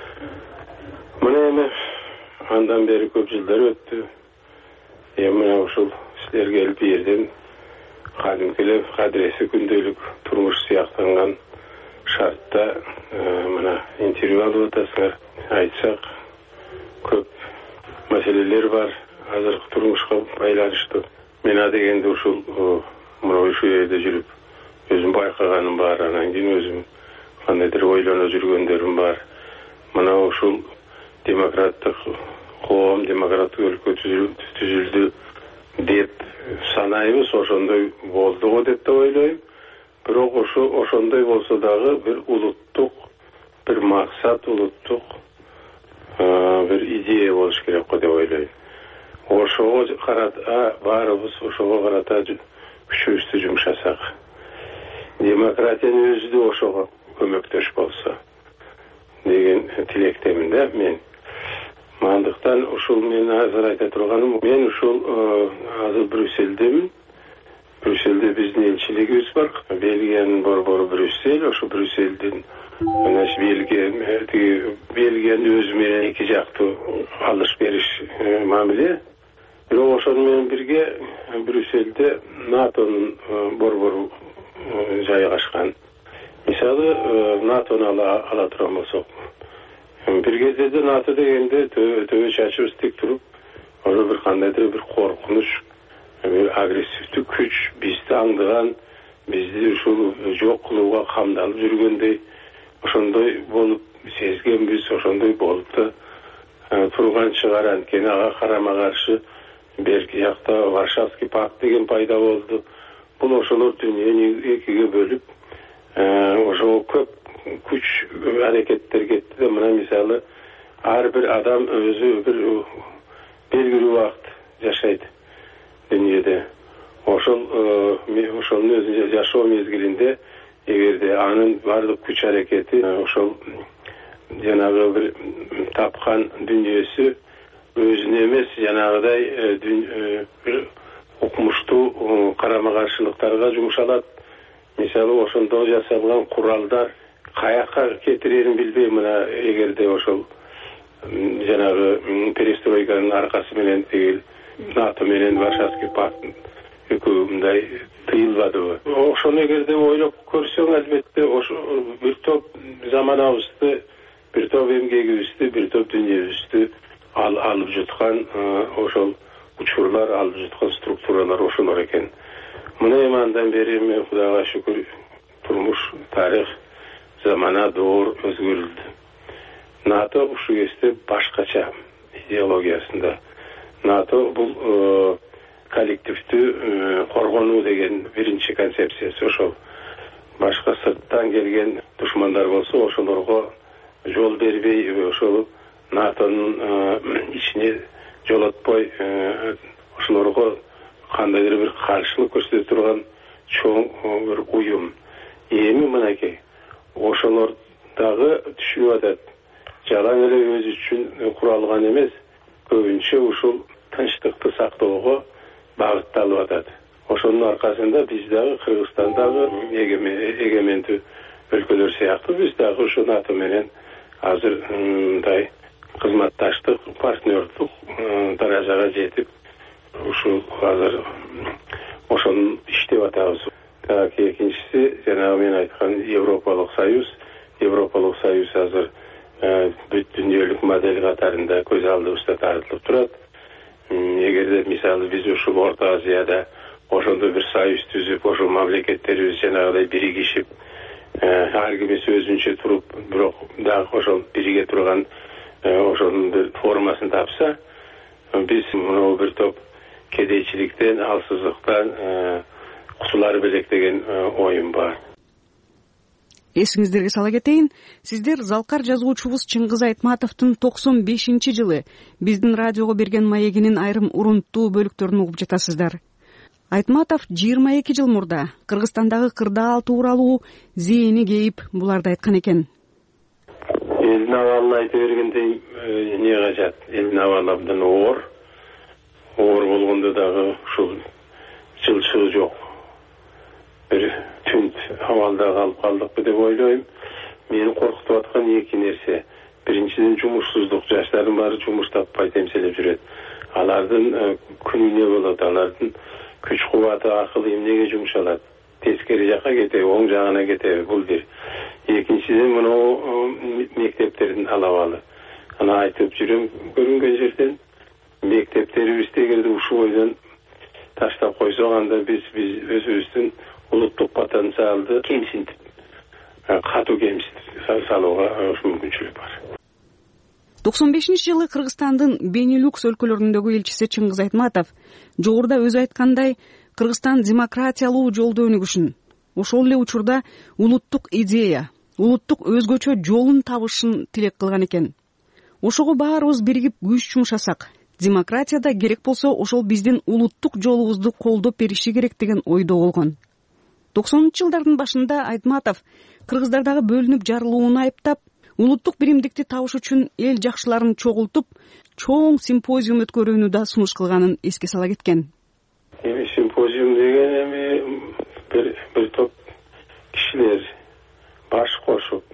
Мына эми андан бери көп жылдар өттү. Эми мына ушул силерге келип бердим. Кадимкилеп кадиреси күндөлүк турмуш сыяктанган шартта мына интервью алып атасыңар. Айтсак, көп маселелер бар, азыркы турмушка байланыштуу. Мен адегенде ушул мына ушул жерде жүрүп өзүм байкаганым бар, анан кийин өзүм кандайдыр ойлоно жүргөндөрүм бар. Мына ушул демократтык коом, демократтык өлкө түзүлдү деп санайбыз, ошондой болду го деп да ойлойм. Бирок ошо ошондой болсо дагы бир улуттук бир максат, улуттук бир идея болуш керек го деп ойлойм. Ошого карата баарыбыз ошого карата күчүбүздү жумшасак, демократиянын өзү да ошого көмөктөш болсо деген тилектемин да мен. Мандыктан ушул мен азыр айта турганым, мен ушул азыр Брюссельдемин. Брюссельде биздин элчилигибиз бар. Бельгиянын борбору Брюссель, ошо Брюссельден значит Бельгия, тиги Бельгиянын өзү менен эки жактуу алыш бериш мамиле. Бирок ошону менен бирге Брюссельде НАТОнун борбору жайгашкан. Мисалы, НАТОну ала, ала турган болсок, бир кезде НАТО дегенде төбө чачыбыз тик туруп, ошо бир кандайдыр бир коркунуч, бир агрессивдүү күч бизди аңдыган, бизди ушул жок кылууга камдалып жүргөндөй, ошондой болуп сезгенбиз, ошондой болуп да турган чыгар. Анткени ага карама каршы берки жакта Варшавский пакт деген пайда болду. Бул ошолор дүйнөнү экиге бөлүп, ошо көп күч аракеттер кетти да. Мына мисалы, ар бир адам өзү бир белгилүү убакыт жашайт дүйнөдө. Ошол ошонун өзү жашоо мезгилинде эгерде анын бардык күч аракети ошол жанагы бир тапкан дүйнөсү өзүнө эмес, жанагыдай бир укмуштуу карама каршылыктарга жумшалат. Мисалы, ошондо жасалган куралдар каяка кетирерин билбей, мына эгерде ошол жанагы перестройканын аркасы менен тигил НАТО менен Варшавский пакт экөө мындай тыйылбадыбы. Ошону эгерде ойлоп көрсөң, албетте ошо бир топ заманабызды, бир топ эмгегибизди, бир топ дүйнөбүздү ал алып жаткан ошол учурлар, алып жаткан структуралар ошолор экен. Мына эми андан бери мен Кудайга шүкүр турмуш, тарих, замана, доор өзгөрүлдү. НАТО ушул кезде башкача идеологиясында. НАТО бул коллективдүү коргонуу деген биринчи концепциясы. Ошол башка сырттан келген душмандар болсо, ошолорго жол бербей, ошол НАТОнун ичине жолотпой, ошолорго кандайдыр бир каршылык көрсөтө турган чоң бир уюм. Эми мынакей ошолор дагы түшүнүп атат. Жалаң эле өзү үчүн куралган эмес, көбүнчө ушул тынчтыкты сактоого багытталып атат. Ошонун аркасында биз дагы Кыргызстандагы эгемендүү өлкөлөр сыяктуу биз дагы ушу НАТО менен азыр мындай кызматташтык, партнердук даражага жетип, ушул азыр ошону иштеп атабыз. Так, экинчиси жана мен айткан Европалык союз. Европалык союз азыр бүт дүйнөлүк модель катарында көз алдыбызда тартылып турат. Эгерде мисалы биз ушул Орто Азияда ошондой бир союз түзүп, ошол мамлекеттерибиз жанагыдай биригишип ар кимиси өзүнчө туруп, бирок дагы ошол бирге турган ошонун бир формасын тапса, биз мына бир топ кедейчиликтен, алсыздыктан кутулар белек деген оюм бар. Эсиңиздерге сала кетейин, сиздер залкар жазуучубуз Чыңгыз Айтматовдун токсон бешинчи жылы биздин радиого берген маегинин айрым урунттуу бөлүктөрүн угуп жатасыздар. Айтматов жыйырма эки жыл мурда Кыргызстандагы кырдаал тууралуу зээни кейип буларды айткан экен. Элдин абалын айта бергендей эмне кажат? Элдин абалы абдан оор. Оор болгондо дагы ушул жылчыгы жок. Бир түнт абалда калып калдыкпы деп ойлойм. Мени коркутуп аткан эки нерсе. Биринчиден жумушсуздук, жаштардын баары жумуш таппай темселеп жүрөт. Алардын күнү эмне болот? Алардын күч кубаты, акылы эмнеге жумшалат? Тескери жакка кетеби, оң жагына кетеби? Бул бир. Экинчиден мына мектептердин алабалы. Ана айтып жүрөм көрүнгөн жерден мектептерибизди эгерде ушул бойдон таштап койсок, анда биз биз өзүбүздүн улуттук потенциалды кемсинтип, катуу кемсинтип салууга мүмкүнчүлүк бар. токсон бешинчи жылы Кыргызстандын Бенилюкс өлкөлөрүндөгү элчиси Чыңгыз Айтматов жогоруда өзү айткандай Кыргызстан демократиялуу жолду өнүгүшүн, ошол эле учурда улуттук идея, улуттук өзгөчө жолун табышын тилек кылган экен. Ошого баарыбыз биригип күч жумшасак, демократияда керек болсо ошол биздин улуттук жолубузду колдоп бериши керек деген ойдо болгон. токсонунчу жылдардын башында Айтматов кыргыздардагы бөлүнүп жарылууну айыптап, улуттук биримдикти табыш үчүн эл жакшыларын чогултуп, чоң симпозиум өткөрүүнү да сунуш кылганын эске сала кеткен. Эми симпозиум деген эми бир бир топ кишилер баш кошуп,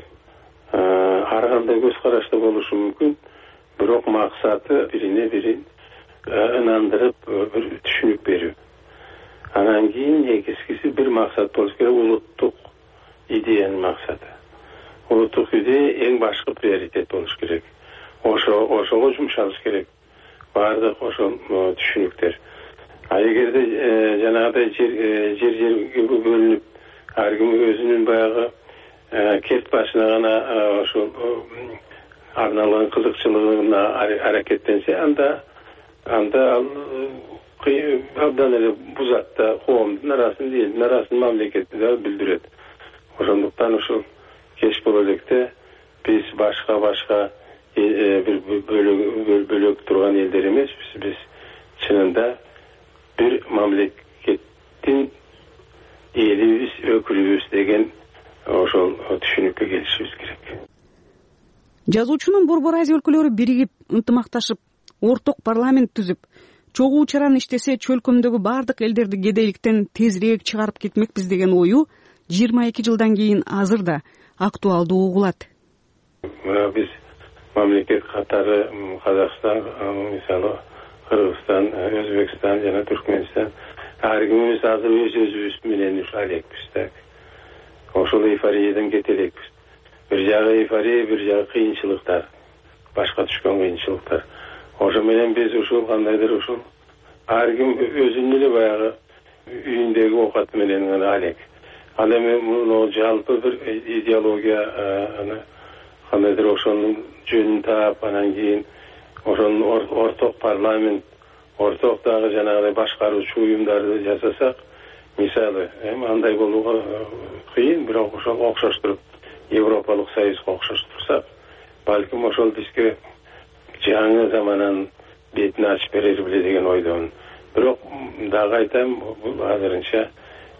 ар кандай көз карашта болушу мүмкүн, бирок максаты бирине бирин ынандырып бир түшүнүк берүү. Анан кийин негизгиси бир максат болуш керек, улуттук идеянын максаты. Улуттук идея эң башкы приоритет болуш керек. Ошо ошого жумшалыш керек. Бардык ошол түшүнүктөр. А эгерде жанагыдай жер жер жерге бөлүнүп, ар ким өзүнүн баягы кет башына гана ошол арналган кызыкчылыгына аракеттенсе, анда анда ал абдан эле бузат да коомдун арасын, элдин арасын, мамлекетти да билдирет. Ошондуктан ушул кеч боло электе биз башка башка бир бөлөк бөлөк турган элдер эмеспиз. Биз чынында бир мамлекеттин элибиз, өкүлүбүз деген ошол түшүнүккө келишибиз керек. Жазуучунун Борбор Азия өлкөлөрү биригип, ынтымакташып, орток парламент түзүп, чогуу чаран иштесе чөлкөмдөгү бардык элдерди кедейликтен тезирээк чыгарып кетмекпиз деген ою жыйырма эки жылдан кийин азыр да актуалдуу угулат. Биз мамлекет катары Казакстан, мисалы Кыргызстан, Өзбекстан жана Түркмөнстан ар кимибиз азыр өз өзүбүз менен ушу элекпиз да. Ошол эйфориядан кете элекпиз. Бир жагы эйфория, бир жагы кыйынчылыктар, башка түшкөн кыйынчылыктар. Ошо менен биз ушул кандайдыр ушул ар ким өзүнүн эле баягы үйүндөгү оокаты менен гана алек. Ал эми муну жалпы бир идеология аны кандайдыр ошонун жөнүн таап, анан кийин ошонун орток парламент, орток дагы жанагыдай башкаруучу уюмдарды жасасак, мисалы, эми андай болууга кыйын, бирок ошол окшоштуруп Европалык союзга окшоштурсак, балким ошол бизге жаңы замананын бетин ачып берер беле деген ойдомун. Бирок дагы айтам, бул азырынча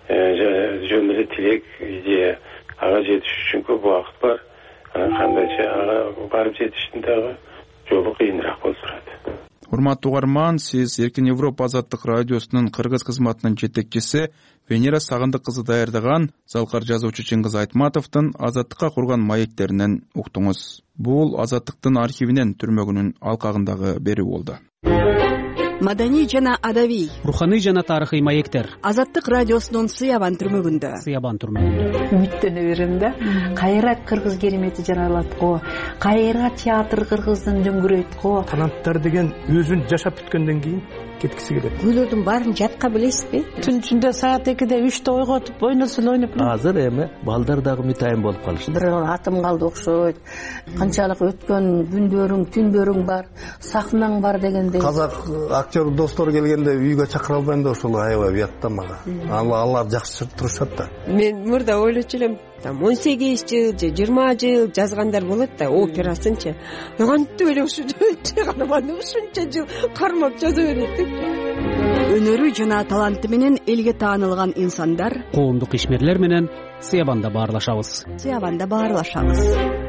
жөн эле тилек, идея. Ага жетиш үчүн көп убакыт бар. Анан кандайча ага барып жетиштин дагы жолу кыйыныраак болуп турат. Урматтуу угарман, сиз Эркин Европа азаттык радиосунун кыргыз кызматынын жетекчиси Венера Сагындык кызы даярдаган залкар жазуучу Чыңгыз Айтматовдун азаттыкка курган маектеринен уктуңуз. Бул азаттыктын архивинен түрмөгүнүн алкагындагы берүү болду. Маданий жана адабий, руханий жана тарыхый маектер Азаттык радиосунун Сыябан түрмөгүндө. Сыябан түрмөгүндө. Үмүттөнө берем да. Кайра кыргыз керемети жаралат го. Кайра театр кыргыздын дөңгүрөйт го. Таланттар деген өзүн жашап бүткөндөн кийин кеткиси келет. Күйлөрдүн баарын жатка билесизби? Түн ичинде саат экиде үчтө ойготуп ойносун ойноп. Азыр эми балдар дагы мытайын болуп калышты. Бир атым калды окшойт. Канчалык өткөн күндөрүң, түндөрүң бар, сахнаң бар дегендей. Казак актер достор келгенде үйгө чакыра албайм да ошол аябай уят да мага. Алар жакшы турушат да. Мен мурда ойлочу элем, там он сегиз жыл же жыйырма жыл жазгандар болот да, операсынчы. Кантип эле ушу чыгарманы ушунча жыл кармап жаза берет. Өнөрү жана таланты менен элге таанылган инсандар коомдук ишмерлер менен Сыябанда баарлашабыз. Сыябанда баарлашабыз.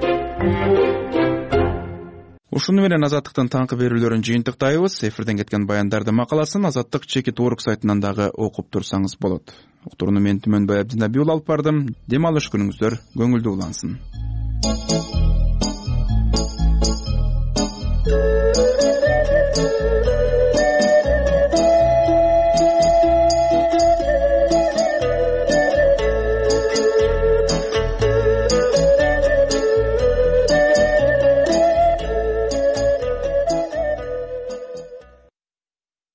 Ушуну менен Азаттыктын таңкы берүүлөрүн жыйынтыктайбыз. Эфирден кеткен баяндарды макаласын Азаттык чекит орг сайтынан дагы окуп турсаңыз болот. Уктурууну мен Түмөнбай Абдинабиул алып бардым. Дем алыш күнүңүздөр көңүлдүү улансын.